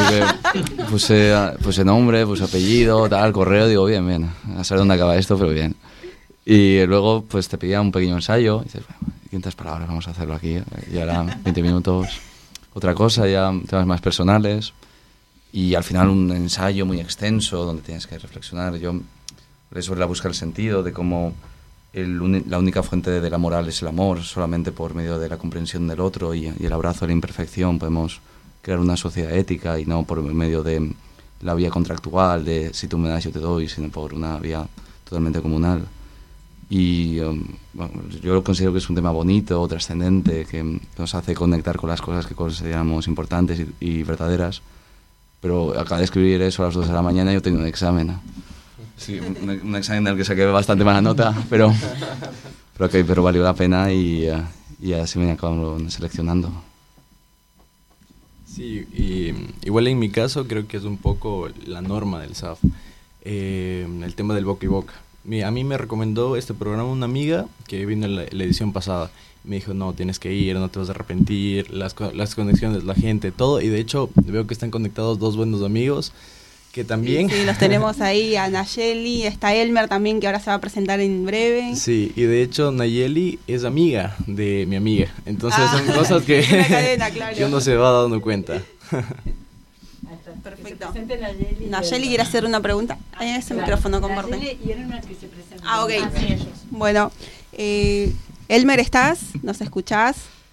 puse nombre, puse apellido, tal, correo, digo, bien, a saber dónde acaba esto, pero bien. Y luego pues te pedía un pequeño ensayo, y dices, bueno, 500 palabras, vamos a hacerlo aquí. Y ahora 20 minutos, otra cosa, ya temas más personales. Y al final un ensayo muy extenso donde tienes que reflexionar. Yo sobre la búsqueda del sentido, de cómo la única fuente de la moral es el amor, solamente por medio de la comprensión del otro y el abrazo de la imperfección podemos crear una sociedad ética, y no por medio de la vía contractual de si tú me das yo te doy, sino por una vía totalmente comunal. Y bueno, yo considero que es un tema bonito, trascendente, que nos hace conectar con las cosas que consideramos importantes y verdaderas. Pero acabo de escribir eso a las 2 de la mañana y yo tengo un examen. Sí, un examen del que saqué bastante mala nota, pero valió la pena y así me acabaron seleccionando. Sí, y igual en mi caso creo que es un poco la norma del SAF, el tema del boca y boca. A mí me recomendó este programa una amiga que vino en la edición pasada. Me dijo, no, tienes que ir, no te vas a arrepentir, las conexiones, la gente, todo. Y de hecho veo que están conectados 2 buenos amigos que también... Sí, los tenemos ahí, a Nayeli, está Elmer también, que ahora se va a presentar en breve. Sí, y de hecho Nayeli es amiga de mi amiga. Entonces son cosas que, cadena, claro, que uno se va dando cuenta. Perfecto. Nayeli quiere hacer una pregunta. Ahí ese micrófono, comparte. Ah, ok. Bueno, Elmer, ¿estás? ¿Nos escuchás?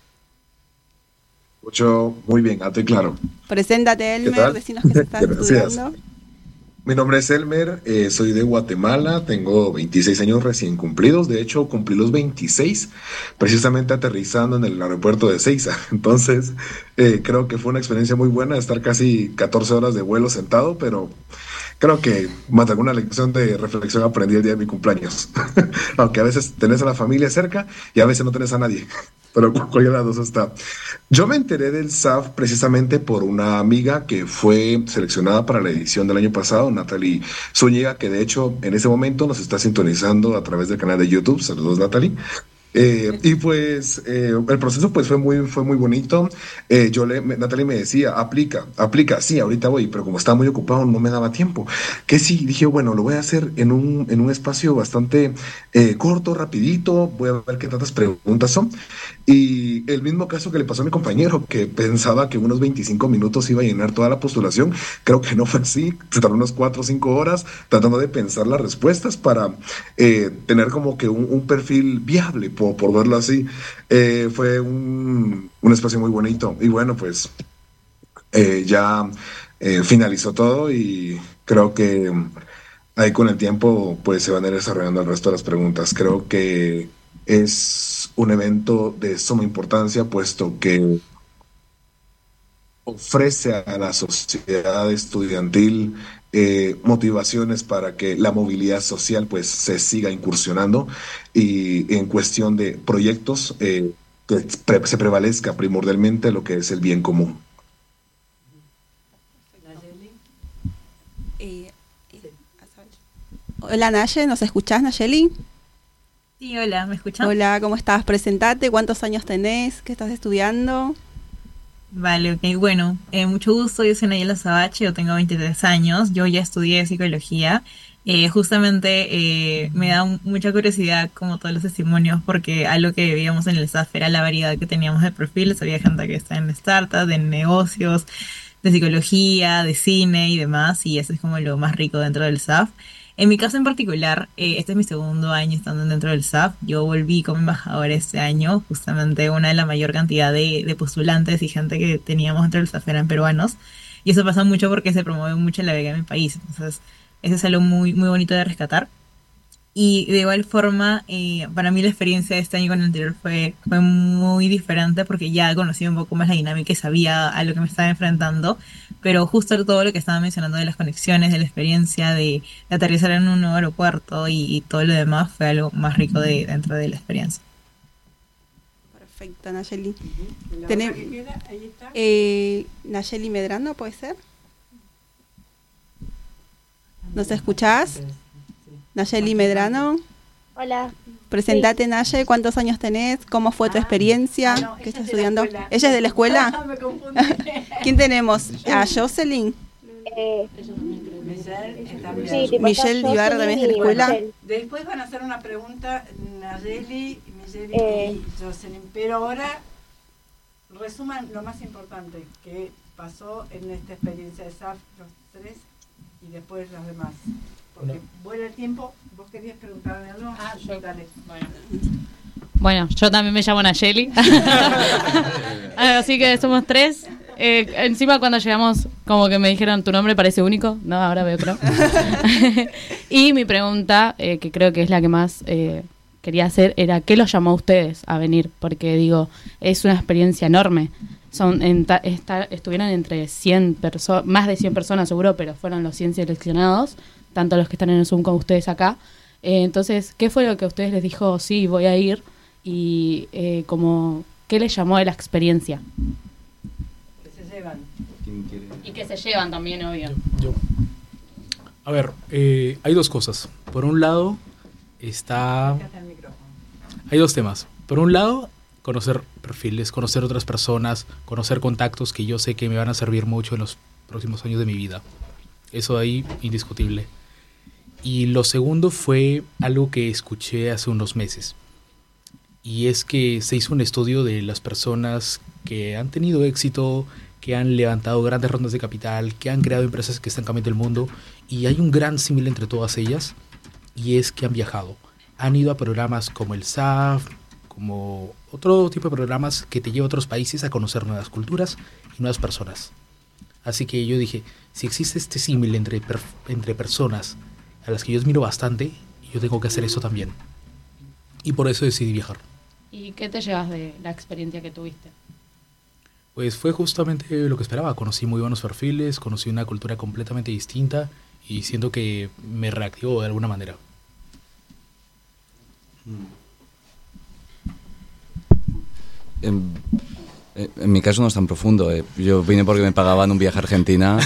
Escucho muy bien, alto y claro. Preséntate, Elmer, decinos qué se está estudiando. Mi nombre es Elmer, soy de Guatemala, tengo 26 años recién cumplidos, de hecho cumplí los 26, precisamente aterrizando en el aeropuerto de Seiza. Entonces creo que fue una experiencia muy buena estar casi 14 horas de vuelo sentado, pero creo que más de alguna lección de reflexión aprendí el día de mi cumpleaños. Aunque a veces tenés a la familia cerca y a veces no tenés a nadie, pero cualquiera de las dos está. Yo me enteré del SAF precisamente por una amiga que fue seleccionada para la edición del año pasado, Natalie Zúñiga, que de hecho en ese momento nos está sintonizando a través del canal de YouTube. Saludos, Natalie. Y pues el proceso pues fue muy bonito. Natalie me decía, aplica, sí, ahorita voy, pero como estaba muy ocupado no me daba tiempo. Que sí, dije, bueno, lo voy a hacer en un espacio bastante corto, rapidito, voy a ver qué tantas preguntas son. Y el mismo caso que le pasó a mi compañero, que pensaba que unos 25 minutos iba a llenar toda la postulación, creo que no fue así. Se tardó unas 4 o 5 horas tratando de pensar las respuestas para tener como que un perfil viable, por verlo así. Fue un espacio muy bonito. Y bueno, pues ya finalizó todo y creo que ahí con el tiempo pues se van a ir desarrollando el resto de las preguntas. Creo que es un evento de suma importancia, puesto que ofrece a la sociedad estudiantil motivaciones para que la movilidad social pues se siga incursionando, y en cuestión de proyectos que se prevalezca primordialmente lo que es el bien común. Hola, Naye, ¿nos escuchás, Nayeli? Sí, hola, ¿me escuchás? Hola, ¿cómo estás? Presentate, ¿cuántos años tenés? ¿Qué estás estudiando? Vale, ok, bueno, mucho gusto, yo soy Nayela Sabache, yo tengo 23 años, yo ya estudié psicología. Justamente me da mucha curiosidad como todos los testimonios, porque algo que veíamos en el SAF era la variedad que teníamos de perfiles. Había gente que está en startups, de negocios, de psicología, de cine y demás, y eso es como lo más rico dentro del SAF. En mi caso en particular, este es mi segundo año estando dentro del SAF. Yo volví como embajadora este año, justamente una de la mayor cantidad de postulantes y gente que teníamos dentro del SAF eran peruanos, y eso pasa mucho porque se promueve mucho la beca en mi país. Entonces eso es algo muy, muy bonito de rescatar. Y de igual forma, para mí la experiencia de este año con el anterior fue muy diferente, porque ya conocí un poco más la dinámica y sabía a lo que me estaba enfrentando. Pero justo todo lo que estaba mencionando de las conexiones, de la experiencia de aterrizar en un nuevo aeropuerto y todo lo demás fue algo más rico dentro de la experiencia. Perfecto, Nayeli. Nayeli Medrano, ¿puede ser? ¿Nos escuchás? Nayeli Medrano. Hola. Presentate, Naye, ¿cuántos años tenés? ¿Cómo fue tu experiencia? ¿Qué estás estudiando? ¿Ella es de la escuela? Me confundí. ¿Quién tenemos? ¿A Jocelyn? Michelle Dibarra también es de la escuela. Después van a hacer una pregunta Nayeli, y Jocelyn, pero ahora resuman lo más importante que pasó en esta experiencia de SAF, los tres, y después los demás. Porque vuela el tiempo, vos querías preguntarme algo. Yo dale. Bueno, yo también me llamo Nayeli. Así que somos tres. Encima cuando llegamos, como que me dijeron, tu nombre parece único. No, ahora veo, creo. Y mi pregunta, que creo que es la que más quería hacer, era ¿qué los llamó a ustedes a venir? Porque digo, es una experiencia enorme. Estuvieron entre 100 personas, más de 100 personas seguro, pero fueron los 100 seleccionados, tanto los que están en el Zoom como ustedes acá. Entonces, ¿qué fue lo que a ustedes les dijo, sí, voy a ir? Y como, ¿qué les llamó de la experiencia? Que se llevan. Y que se llevan también, obvio. Yo. A ver, hay dos cosas. Por un lado, hay dos temas. Por un lado, conocer perfiles, conocer otras personas, conocer contactos que yo sé que me van a servir mucho en los próximos años de mi vida. Eso ahí, indiscutible. Y lo segundo fue algo que escuché hace unos meses. Y es que se hizo un estudio de las personas que han tenido éxito, que han levantado grandes rondas de capital, que han creado empresas que están cambiando el mundo. Y hay un gran símil entre todas ellas, y es que han viajado. Han ido a programas como el SAF, como otro tipo de programas que te lleva a otros países a conocer nuevas culturas y nuevas personas. Así que yo dije, si existe este símil entre personas a las que yo admiro bastante, yo tengo que hacer eso también. Y por eso decidí viajar. ¿Y qué te llevas de la experiencia que tuviste? Pues fue justamente lo que esperaba. Conocí muy buenos perfiles, conocí una cultura completamente distinta y siento que me reactivó de alguna manera. En mi caso no es tan profundo. Yo vine porque me pagaban un viaje a Argentina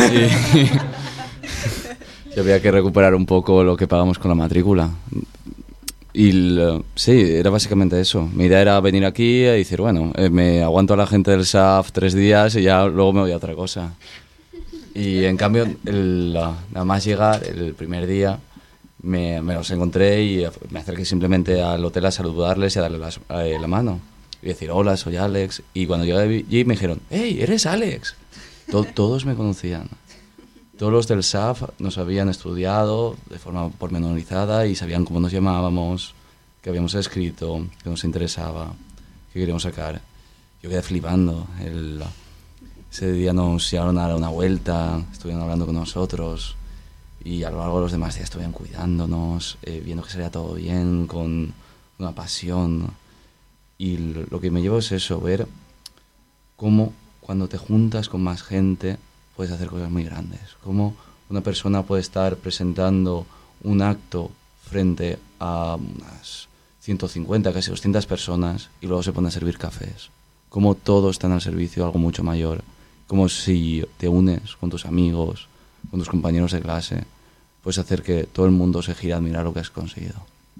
y había que recuperar un poco lo que pagamos con la matrícula. Y sí, era básicamente eso. Mi idea era venir aquí y decir, bueno, me aguanto a la gente del SAF 3 días y ya luego me voy a otra cosa. Y en cambio, nada más llegar, el primer día, me los encontré y me acerqué simplemente al hotel a saludarles y a darles la mano. Y decir, hola, soy Alex. Y cuando llegué allí me dijeron, hey, ¿eres Alex? Todos me conocían. Todos los del SAF nos habían estudiado de forma pormenorizada y sabían cómo nos llamábamos, qué habíamos escrito, qué nos interesaba, qué queríamos sacar. Yo quedé flipando. Ese día nos llevaron a dar una vuelta, estuvieron hablando con nosotros y a lo largo de los demás días estuvieron cuidándonos, viendo que salía todo bien, con una pasión. Y lo que me llevo es eso, ver cómo cuando te juntas con más gente puedes hacer cosas muy grandes. Cómo una persona puede estar presentando un acto frente a unas 150, casi 200 personas y luego se pone a servir cafés. Cómo todos están al servicio de algo mucho mayor. Como si te unes con tus amigos, con tus compañeros de clase, puedes hacer que todo el mundo se gire a admirar lo que has conseguido.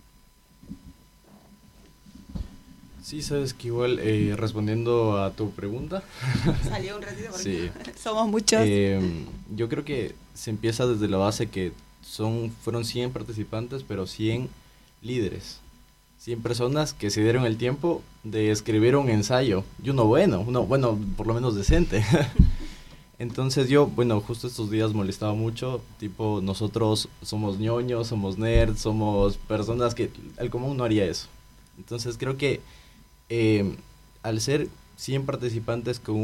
Sí, sabes que igual respondiendo a tu pregunta. Salió un ratito porque sí. Somos muchos. Yo creo que se empieza desde la base que fueron 100 participantes, pero 100 líderes. 100 personas que se dieron el tiempo de escribir un ensayo. Y uno bueno, por lo menos decente. Entonces justo estos días molestaba mucho, tipo, nosotros somos ñoños, somos nerds, somos personas que el común no haría eso. Entonces creo que al ser 100 participantes con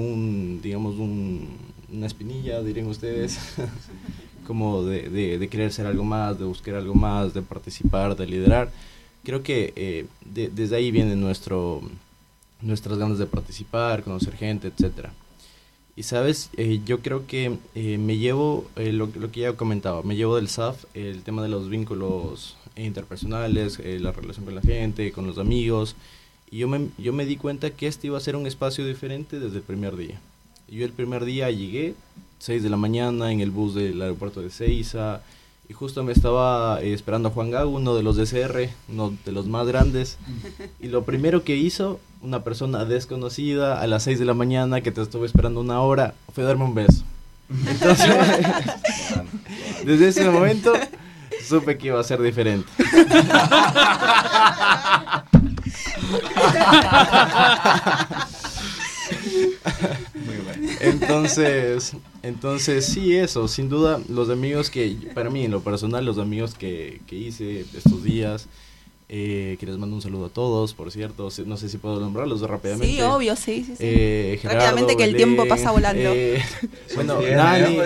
una espinilla, dirían ustedes, como de querer ser algo más, de buscar algo más, de participar, de liderar, creo que desde ahí viene nuestras ganas de participar, conocer gente, etcétera. Y sabes, yo creo que me llevo lo que ya comentaba, me llevo del SAF el tema de los vínculos interpersonales, la relación con la gente, con los amigos. Y yo me di cuenta que este iba a ser un espacio diferente desde el primer día. Yo el primer día llegué, 6 de la mañana, en el bus del aeropuerto de Ezeiza, y justo me estaba esperando Juan Gago, uno de los DCR, uno de los más grandes. Y lo primero que hizo, una persona desconocida, a las 6 de la mañana, que te estuve esperando 1 hora, fue darme un beso. Entonces, Desde ese momento supe que iba a ser diferente. Muy bueno. Entonces sí, eso, sin duda, los amigos que, para mí en lo personal, los amigos que hice estos días, que les mando un saludo a todos, por cierto, no sé si puedo nombrarlos rápidamente. Sí, obvio, sí. Gerardo, rápidamente, que el tiempo pasa volando. Bueno, Sí, Nani,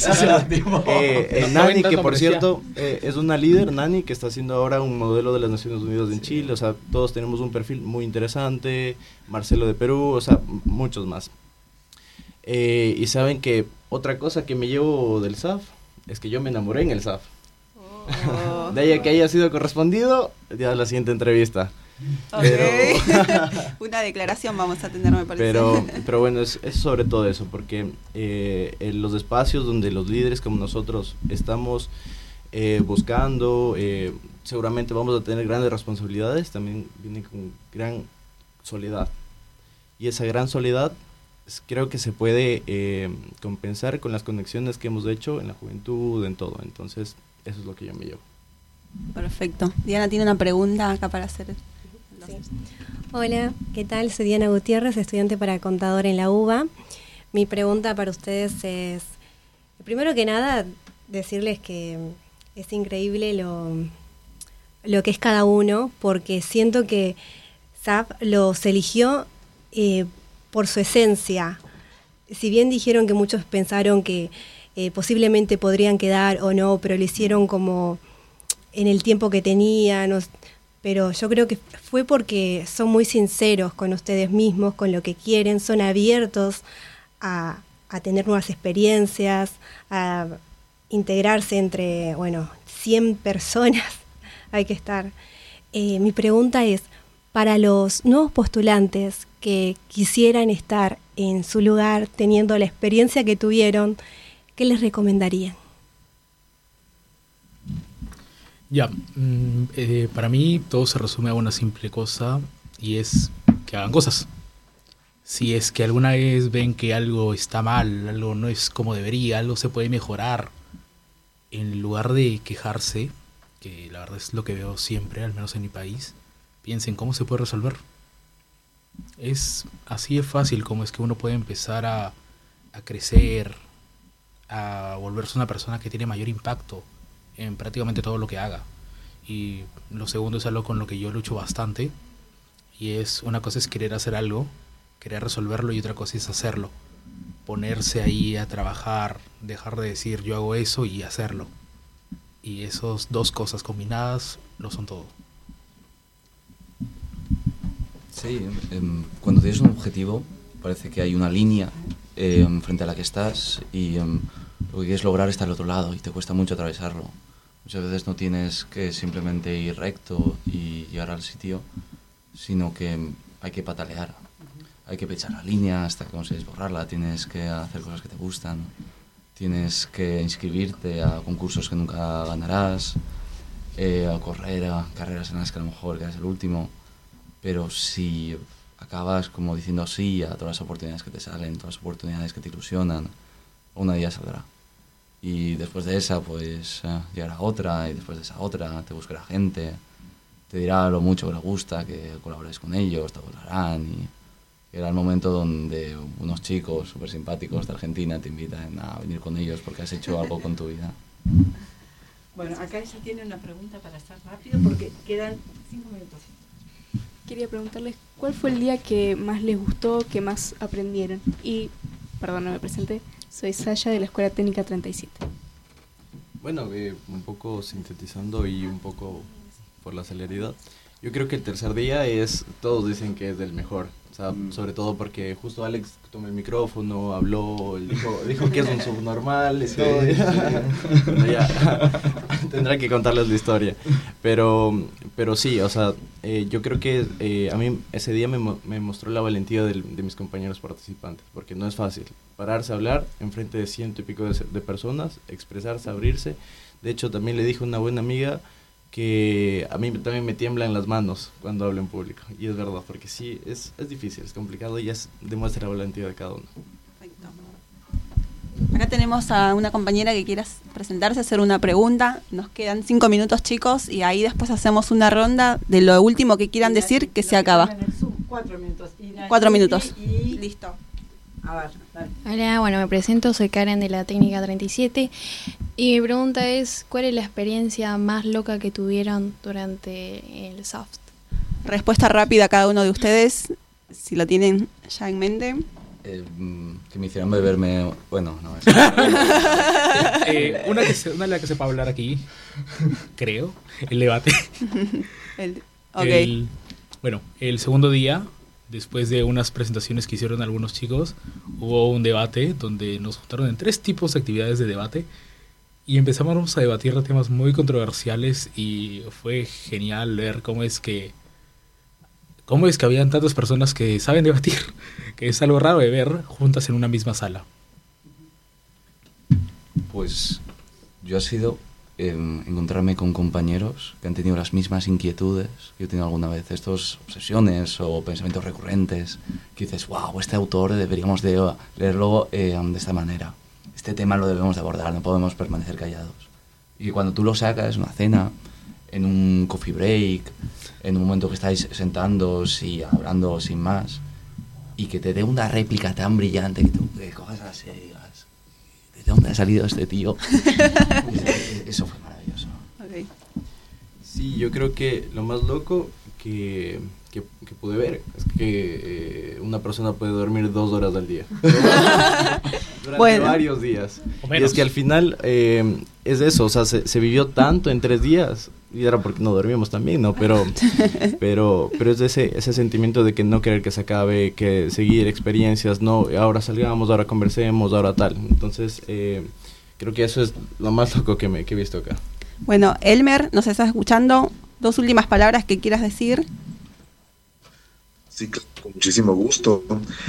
Nani, que por ya. cierto es una líder, Nani, que está haciendo ahora un modelo de las Naciones Unidas en Chile, o sea, todos tenemos un perfil muy interesante, Marcelo de Perú, o sea, muchos más. Y saben que otra cosa que me llevo del SAF es que yo me enamoré en el SAF. De ahí a que haya sido correspondido, ya la siguiente entrevista. Okay. Una declaración vamos a tener, me parece. Pero bueno, es sobre todo eso, porque en los espacios donde los líderes como nosotros estamos buscando, seguramente vamos a tener grandes responsabilidades, también viene con gran soledad. Y esa gran soledad creo que se puede compensar con las conexiones que hemos hecho en la juventud, en todo. Entonces, eso es lo que yo me llevo. Perfecto. Diana tiene una pregunta acá para hacer. Sí. Hola, ¿qué tal? Soy Diana Gutiérrez, estudiante para contador en la UBA. Mi pregunta para ustedes es, primero que nada, decirles que es increíble lo que es cada uno, porque siento que SAF los eligió por su esencia. Si bien dijeron que muchos pensaron que posiblemente podrían quedar o no, pero lo hicieron como en el tiempo que tenían, pero yo creo que fue porque son muy sinceros con ustedes mismos, con lo que quieren, son abiertos a tener nuevas experiencias, a integrarse entre, 100 personas, hay que estar. Mi pregunta es, para los nuevos postulantes que quisieran estar en su lugar, teniendo la experiencia que tuvieron, ¿qué les recomendarían? Ya, para mí todo se resume a una simple cosa y es que hagan cosas. Si es que alguna vez ven que algo está mal, algo no es como debería, algo se puede mejorar, en lugar de quejarse, que la verdad es lo que veo siempre, al menos en mi país, piensen cómo se puede resolver. Es así de fácil como es que uno puede empezar a crecer, a volverse una persona que tiene mayor impacto en prácticamente todo lo que haga. Y lo segundo es algo con lo que yo lucho bastante, y es, una cosa es querer hacer algo, querer resolverlo, y otra cosa es hacerlo, ponerse ahí a trabajar, dejar de decir yo hago eso y hacerlo, y esas dos cosas combinadas lo son todo. Sí, cuando tienes un objetivo parece que hay una línea frente a la que estás, y lo que quieres lograr está al otro lado y te cuesta mucho atravesarlo. Muchas veces no tienes que simplemente ir recto y llegar al sitio, sino que hay que patalear, hay que pechar la línea hasta que consigues borrarla, tienes que hacer cosas que te gustan, tienes que inscribirte a concursos que nunca ganarás, a correr a carreras en las que a lo mejor quedas el último, pero si acabas como diciendo sí a todas las oportunidades que te salen, todas las oportunidades que te ilusionan, una día saldrá. Y después de esa, pues llegará otra, y después de esa otra te buscará gente, te dirá lo mucho que le gusta, que colabores con ellos, te hablarán, y era el momento donde unos chicos súper simpáticos de Argentina te invitan a venir con ellos porque has hecho algo con tu vida. Bueno, acá ella tiene una pregunta para estar rápido porque quedan 5 minutos. Quería preguntarles, ¿cuál fue el día que más les gustó, que más aprendieron? Y, perdón, no me presenté, soy Sasha de la Escuela Técnica 37. Bueno, un poco sintetizando y un poco por la celeridad, yo creo que el tercer día todos dicen que es el mejor, o sea, sobre todo porque justo Alex tomó el micrófono, habló, dijo que es un subnormal y sí, todo. Sí. Bueno, ya, tendrá que contarles la historia, pero sí, o sea, yo creo que a mí ese día me mostró la valentía de mis compañeros participantes, porque no es fácil pararse a hablar enfrente de 100 y pico de personas, expresarse, abrirse. De hecho, también le dije a una buena amiga que a mí también me tiemblan las manos cuando hablo en público, y es verdad, porque sí, es difícil, es complicado, y demuestra la valentía de cada uno. Acá tenemos a una compañera que quiera presentarse, hacer una pregunta. Nos quedan 5 minutos, chicos, y ahí después hacemos una ronda de lo último que quieran decir, que se acaba. 4 minutos. 4 minutos. Y listo. A ver, dale. Hola, bueno, me presento, soy Karen de la Técnica 37 y mi pregunta es, ¿cuál es la experiencia más loca que tuvieron durante el SAF? Respuesta rápida a cada uno de ustedes, si lo tienen ya en mente. Que me hicieron beberme... Bueno, no es... una de las que se puede hablar aquí, creo, el debate. Okay. El segundo día, después de unas presentaciones que hicieron algunos chicos, hubo un debate donde nos juntaron en 3 tipos de actividades de debate y empezamos a debatir de temas muy controversiales y fue genial ver cómo es que habían tantas personas que saben debatir, que es algo raro de ver juntas en una misma sala. Pues yo ha sido encontrarme con compañeros que han tenido las mismas inquietudes que yo he tenido alguna vez, estas obsesiones o pensamientos recurrentes, que dices, wow, este autor deberíamos de leerlo de esta manera, este tema lo debemos de abordar, no podemos permanecer callados. Y cuando tú lo sacas en una cena, en un coffee break, en un momento que estáis sentándoos y hablando sin más, y que te dé una réplica tan brillante que tú coges así y digas, ¿de dónde ha salido este tío? Eso fue maravilloso. Okay. Sí, yo creo que lo más loco que pude ver es que una persona puede dormir 2 horas al día. Durante varios días. Y es que al final es eso, o sea, se vivió tanto en 3 días. Y era porque no dormíamos también, ¿no? Pero es ese sentimiento de que no querer que se acabe, que seguir experiencias, no, ahora salgamos, ahora conversemos, ahora tal. Entonces, creo que eso es lo más loco que he visto acá. Bueno, Elmer, nos estás escuchando. 2 últimas palabras que quieras decir. Sí, con muchísimo gusto.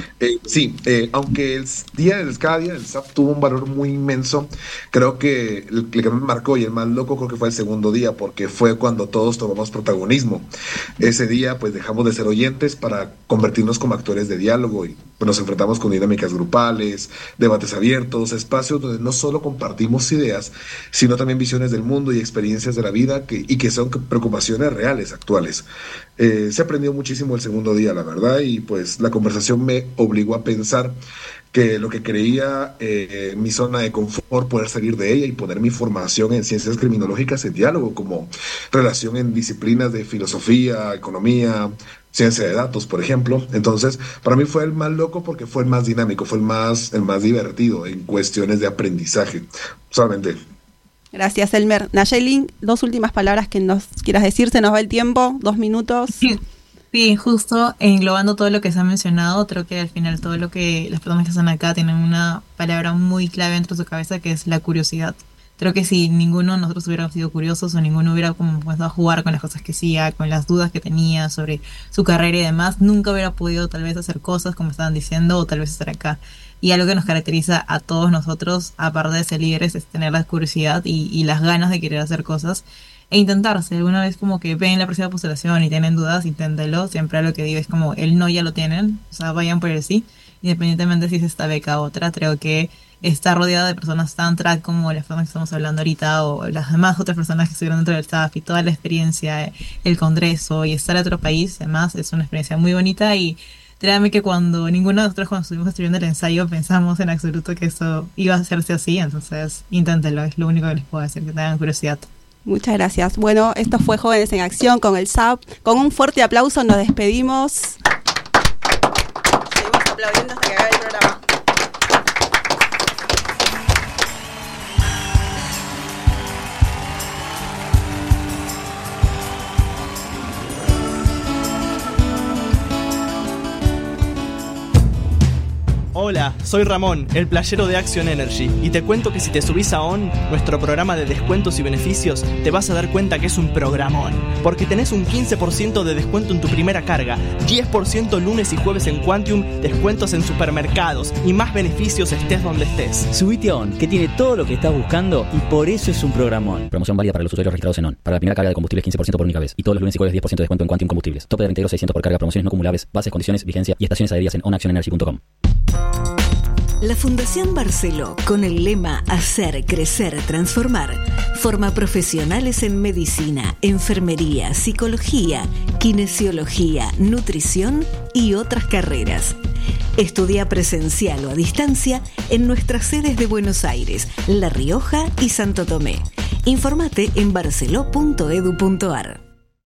Aunque cada día del SAF tuvo un valor muy inmenso, creo que el que me marcó y el más loco creo que fue el segundo día, porque fue cuando todos tomamos protagonismo. Ese día pues dejamos de ser oyentes para convertirnos como actores de diálogo y nos enfrentamos con dinámicas grupales, debates abiertos, espacios donde no solo compartimos ideas, sino también visiones del mundo y experiencias de la vida que son preocupaciones reales, actuales. Se aprendió muchísimo el segundo día, la verdad, y pues la conversación me obligó a pensar que lo que creía mi zona de confort, poder salir de ella y poner mi formación en ciencias criminológicas en diálogo, como relación en disciplinas de filosofía, economía, ciencia de datos, por ejemplo. Entonces, para mí fue el más loco porque fue el más dinámico, fue el más divertido en cuestiones de aprendizaje. Solamente. Gracias, Elmer. Nayeli, 2 últimas palabras que nos quieras decir, se nos va el tiempo, 2 minutos. Sí, justo englobando todo lo que se ha mencionado, creo que al final todo lo que las personas que están acá tienen una palabra muy clave dentro de su cabeza, que es la curiosidad. Creo que si ninguno de nosotros hubiera sido curiosos o ninguno hubiera comenzado a jugar con las cosas que hacía, con las dudas que tenía sobre su carrera y demás, nunca hubiera podido tal vez hacer cosas como estaban diciendo o tal vez estar acá. Y algo que nos caracteriza a todos nosotros, aparte de ser líderes, es tener la curiosidad y las ganas de querer hacer cosas e intentar. Si alguna vez como que ven la próxima postulación y tienen dudas, inténtelo. Siempre lo que digo es como el no ya lo tienen, o sea, vayan por el sí, independientemente si es esta beca u otra. Creo que está rodeada de personas tan track como las personas que estamos hablando ahorita o las demás otras personas que estuvieron dentro del staff y toda la experiencia, el congreso y estar en otro país, además es una experiencia muy bonita. Y créanme que cuando ninguno de nosotros cuando estuvimos escribiendo el ensayo pensamos en absoluto que eso iba a hacerse así, entonces inténtenlo, es lo único que les puedo decir, que tengan curiosidad. Muchas gracias. Bueno, esto fue Jóvenes en Acción con el SAF. Con un fuerte aplauso nos despedimos. Seguimos aplaudiendo hasta que acabe el programa. Hola, soy Ramón, el playero de Action Energy, y te cuento que si te subís a ON, nuestro programa de descuentos y beneficios, te vas a dar cuenta que es un programón, porque tenés un 15% de descuento en tu primera carga, 10% lunes y jueves en Quantium, descuentos en supermercados y más beneficios estés donde estés. Subite a ON, que tiene todo lo que estás buscando y por eso es un programón. Promoción válida para los usuarios registrados en ON. Para la primera carga de combustibles 15% por única vez, y todos los lunes y jueves 10% de descuento en Quantium Combustibles. Tope de reintegro 600 por carga, promociones no acumulables, bases, condiciones, vigencia y estaciones adheridas en onactionenergy.com. La Fundación Barceló, con el lema Hacer, Crecer, Transformar, forma profesionales en medicina, enfermería, psicología, kinesiología, nutrición y otras carreras. Estudia presencial o a distancia en nuestras sedes de Buenos Aires, La Rioja y Santo Tomé. Infórmate en barceló.edu.ar.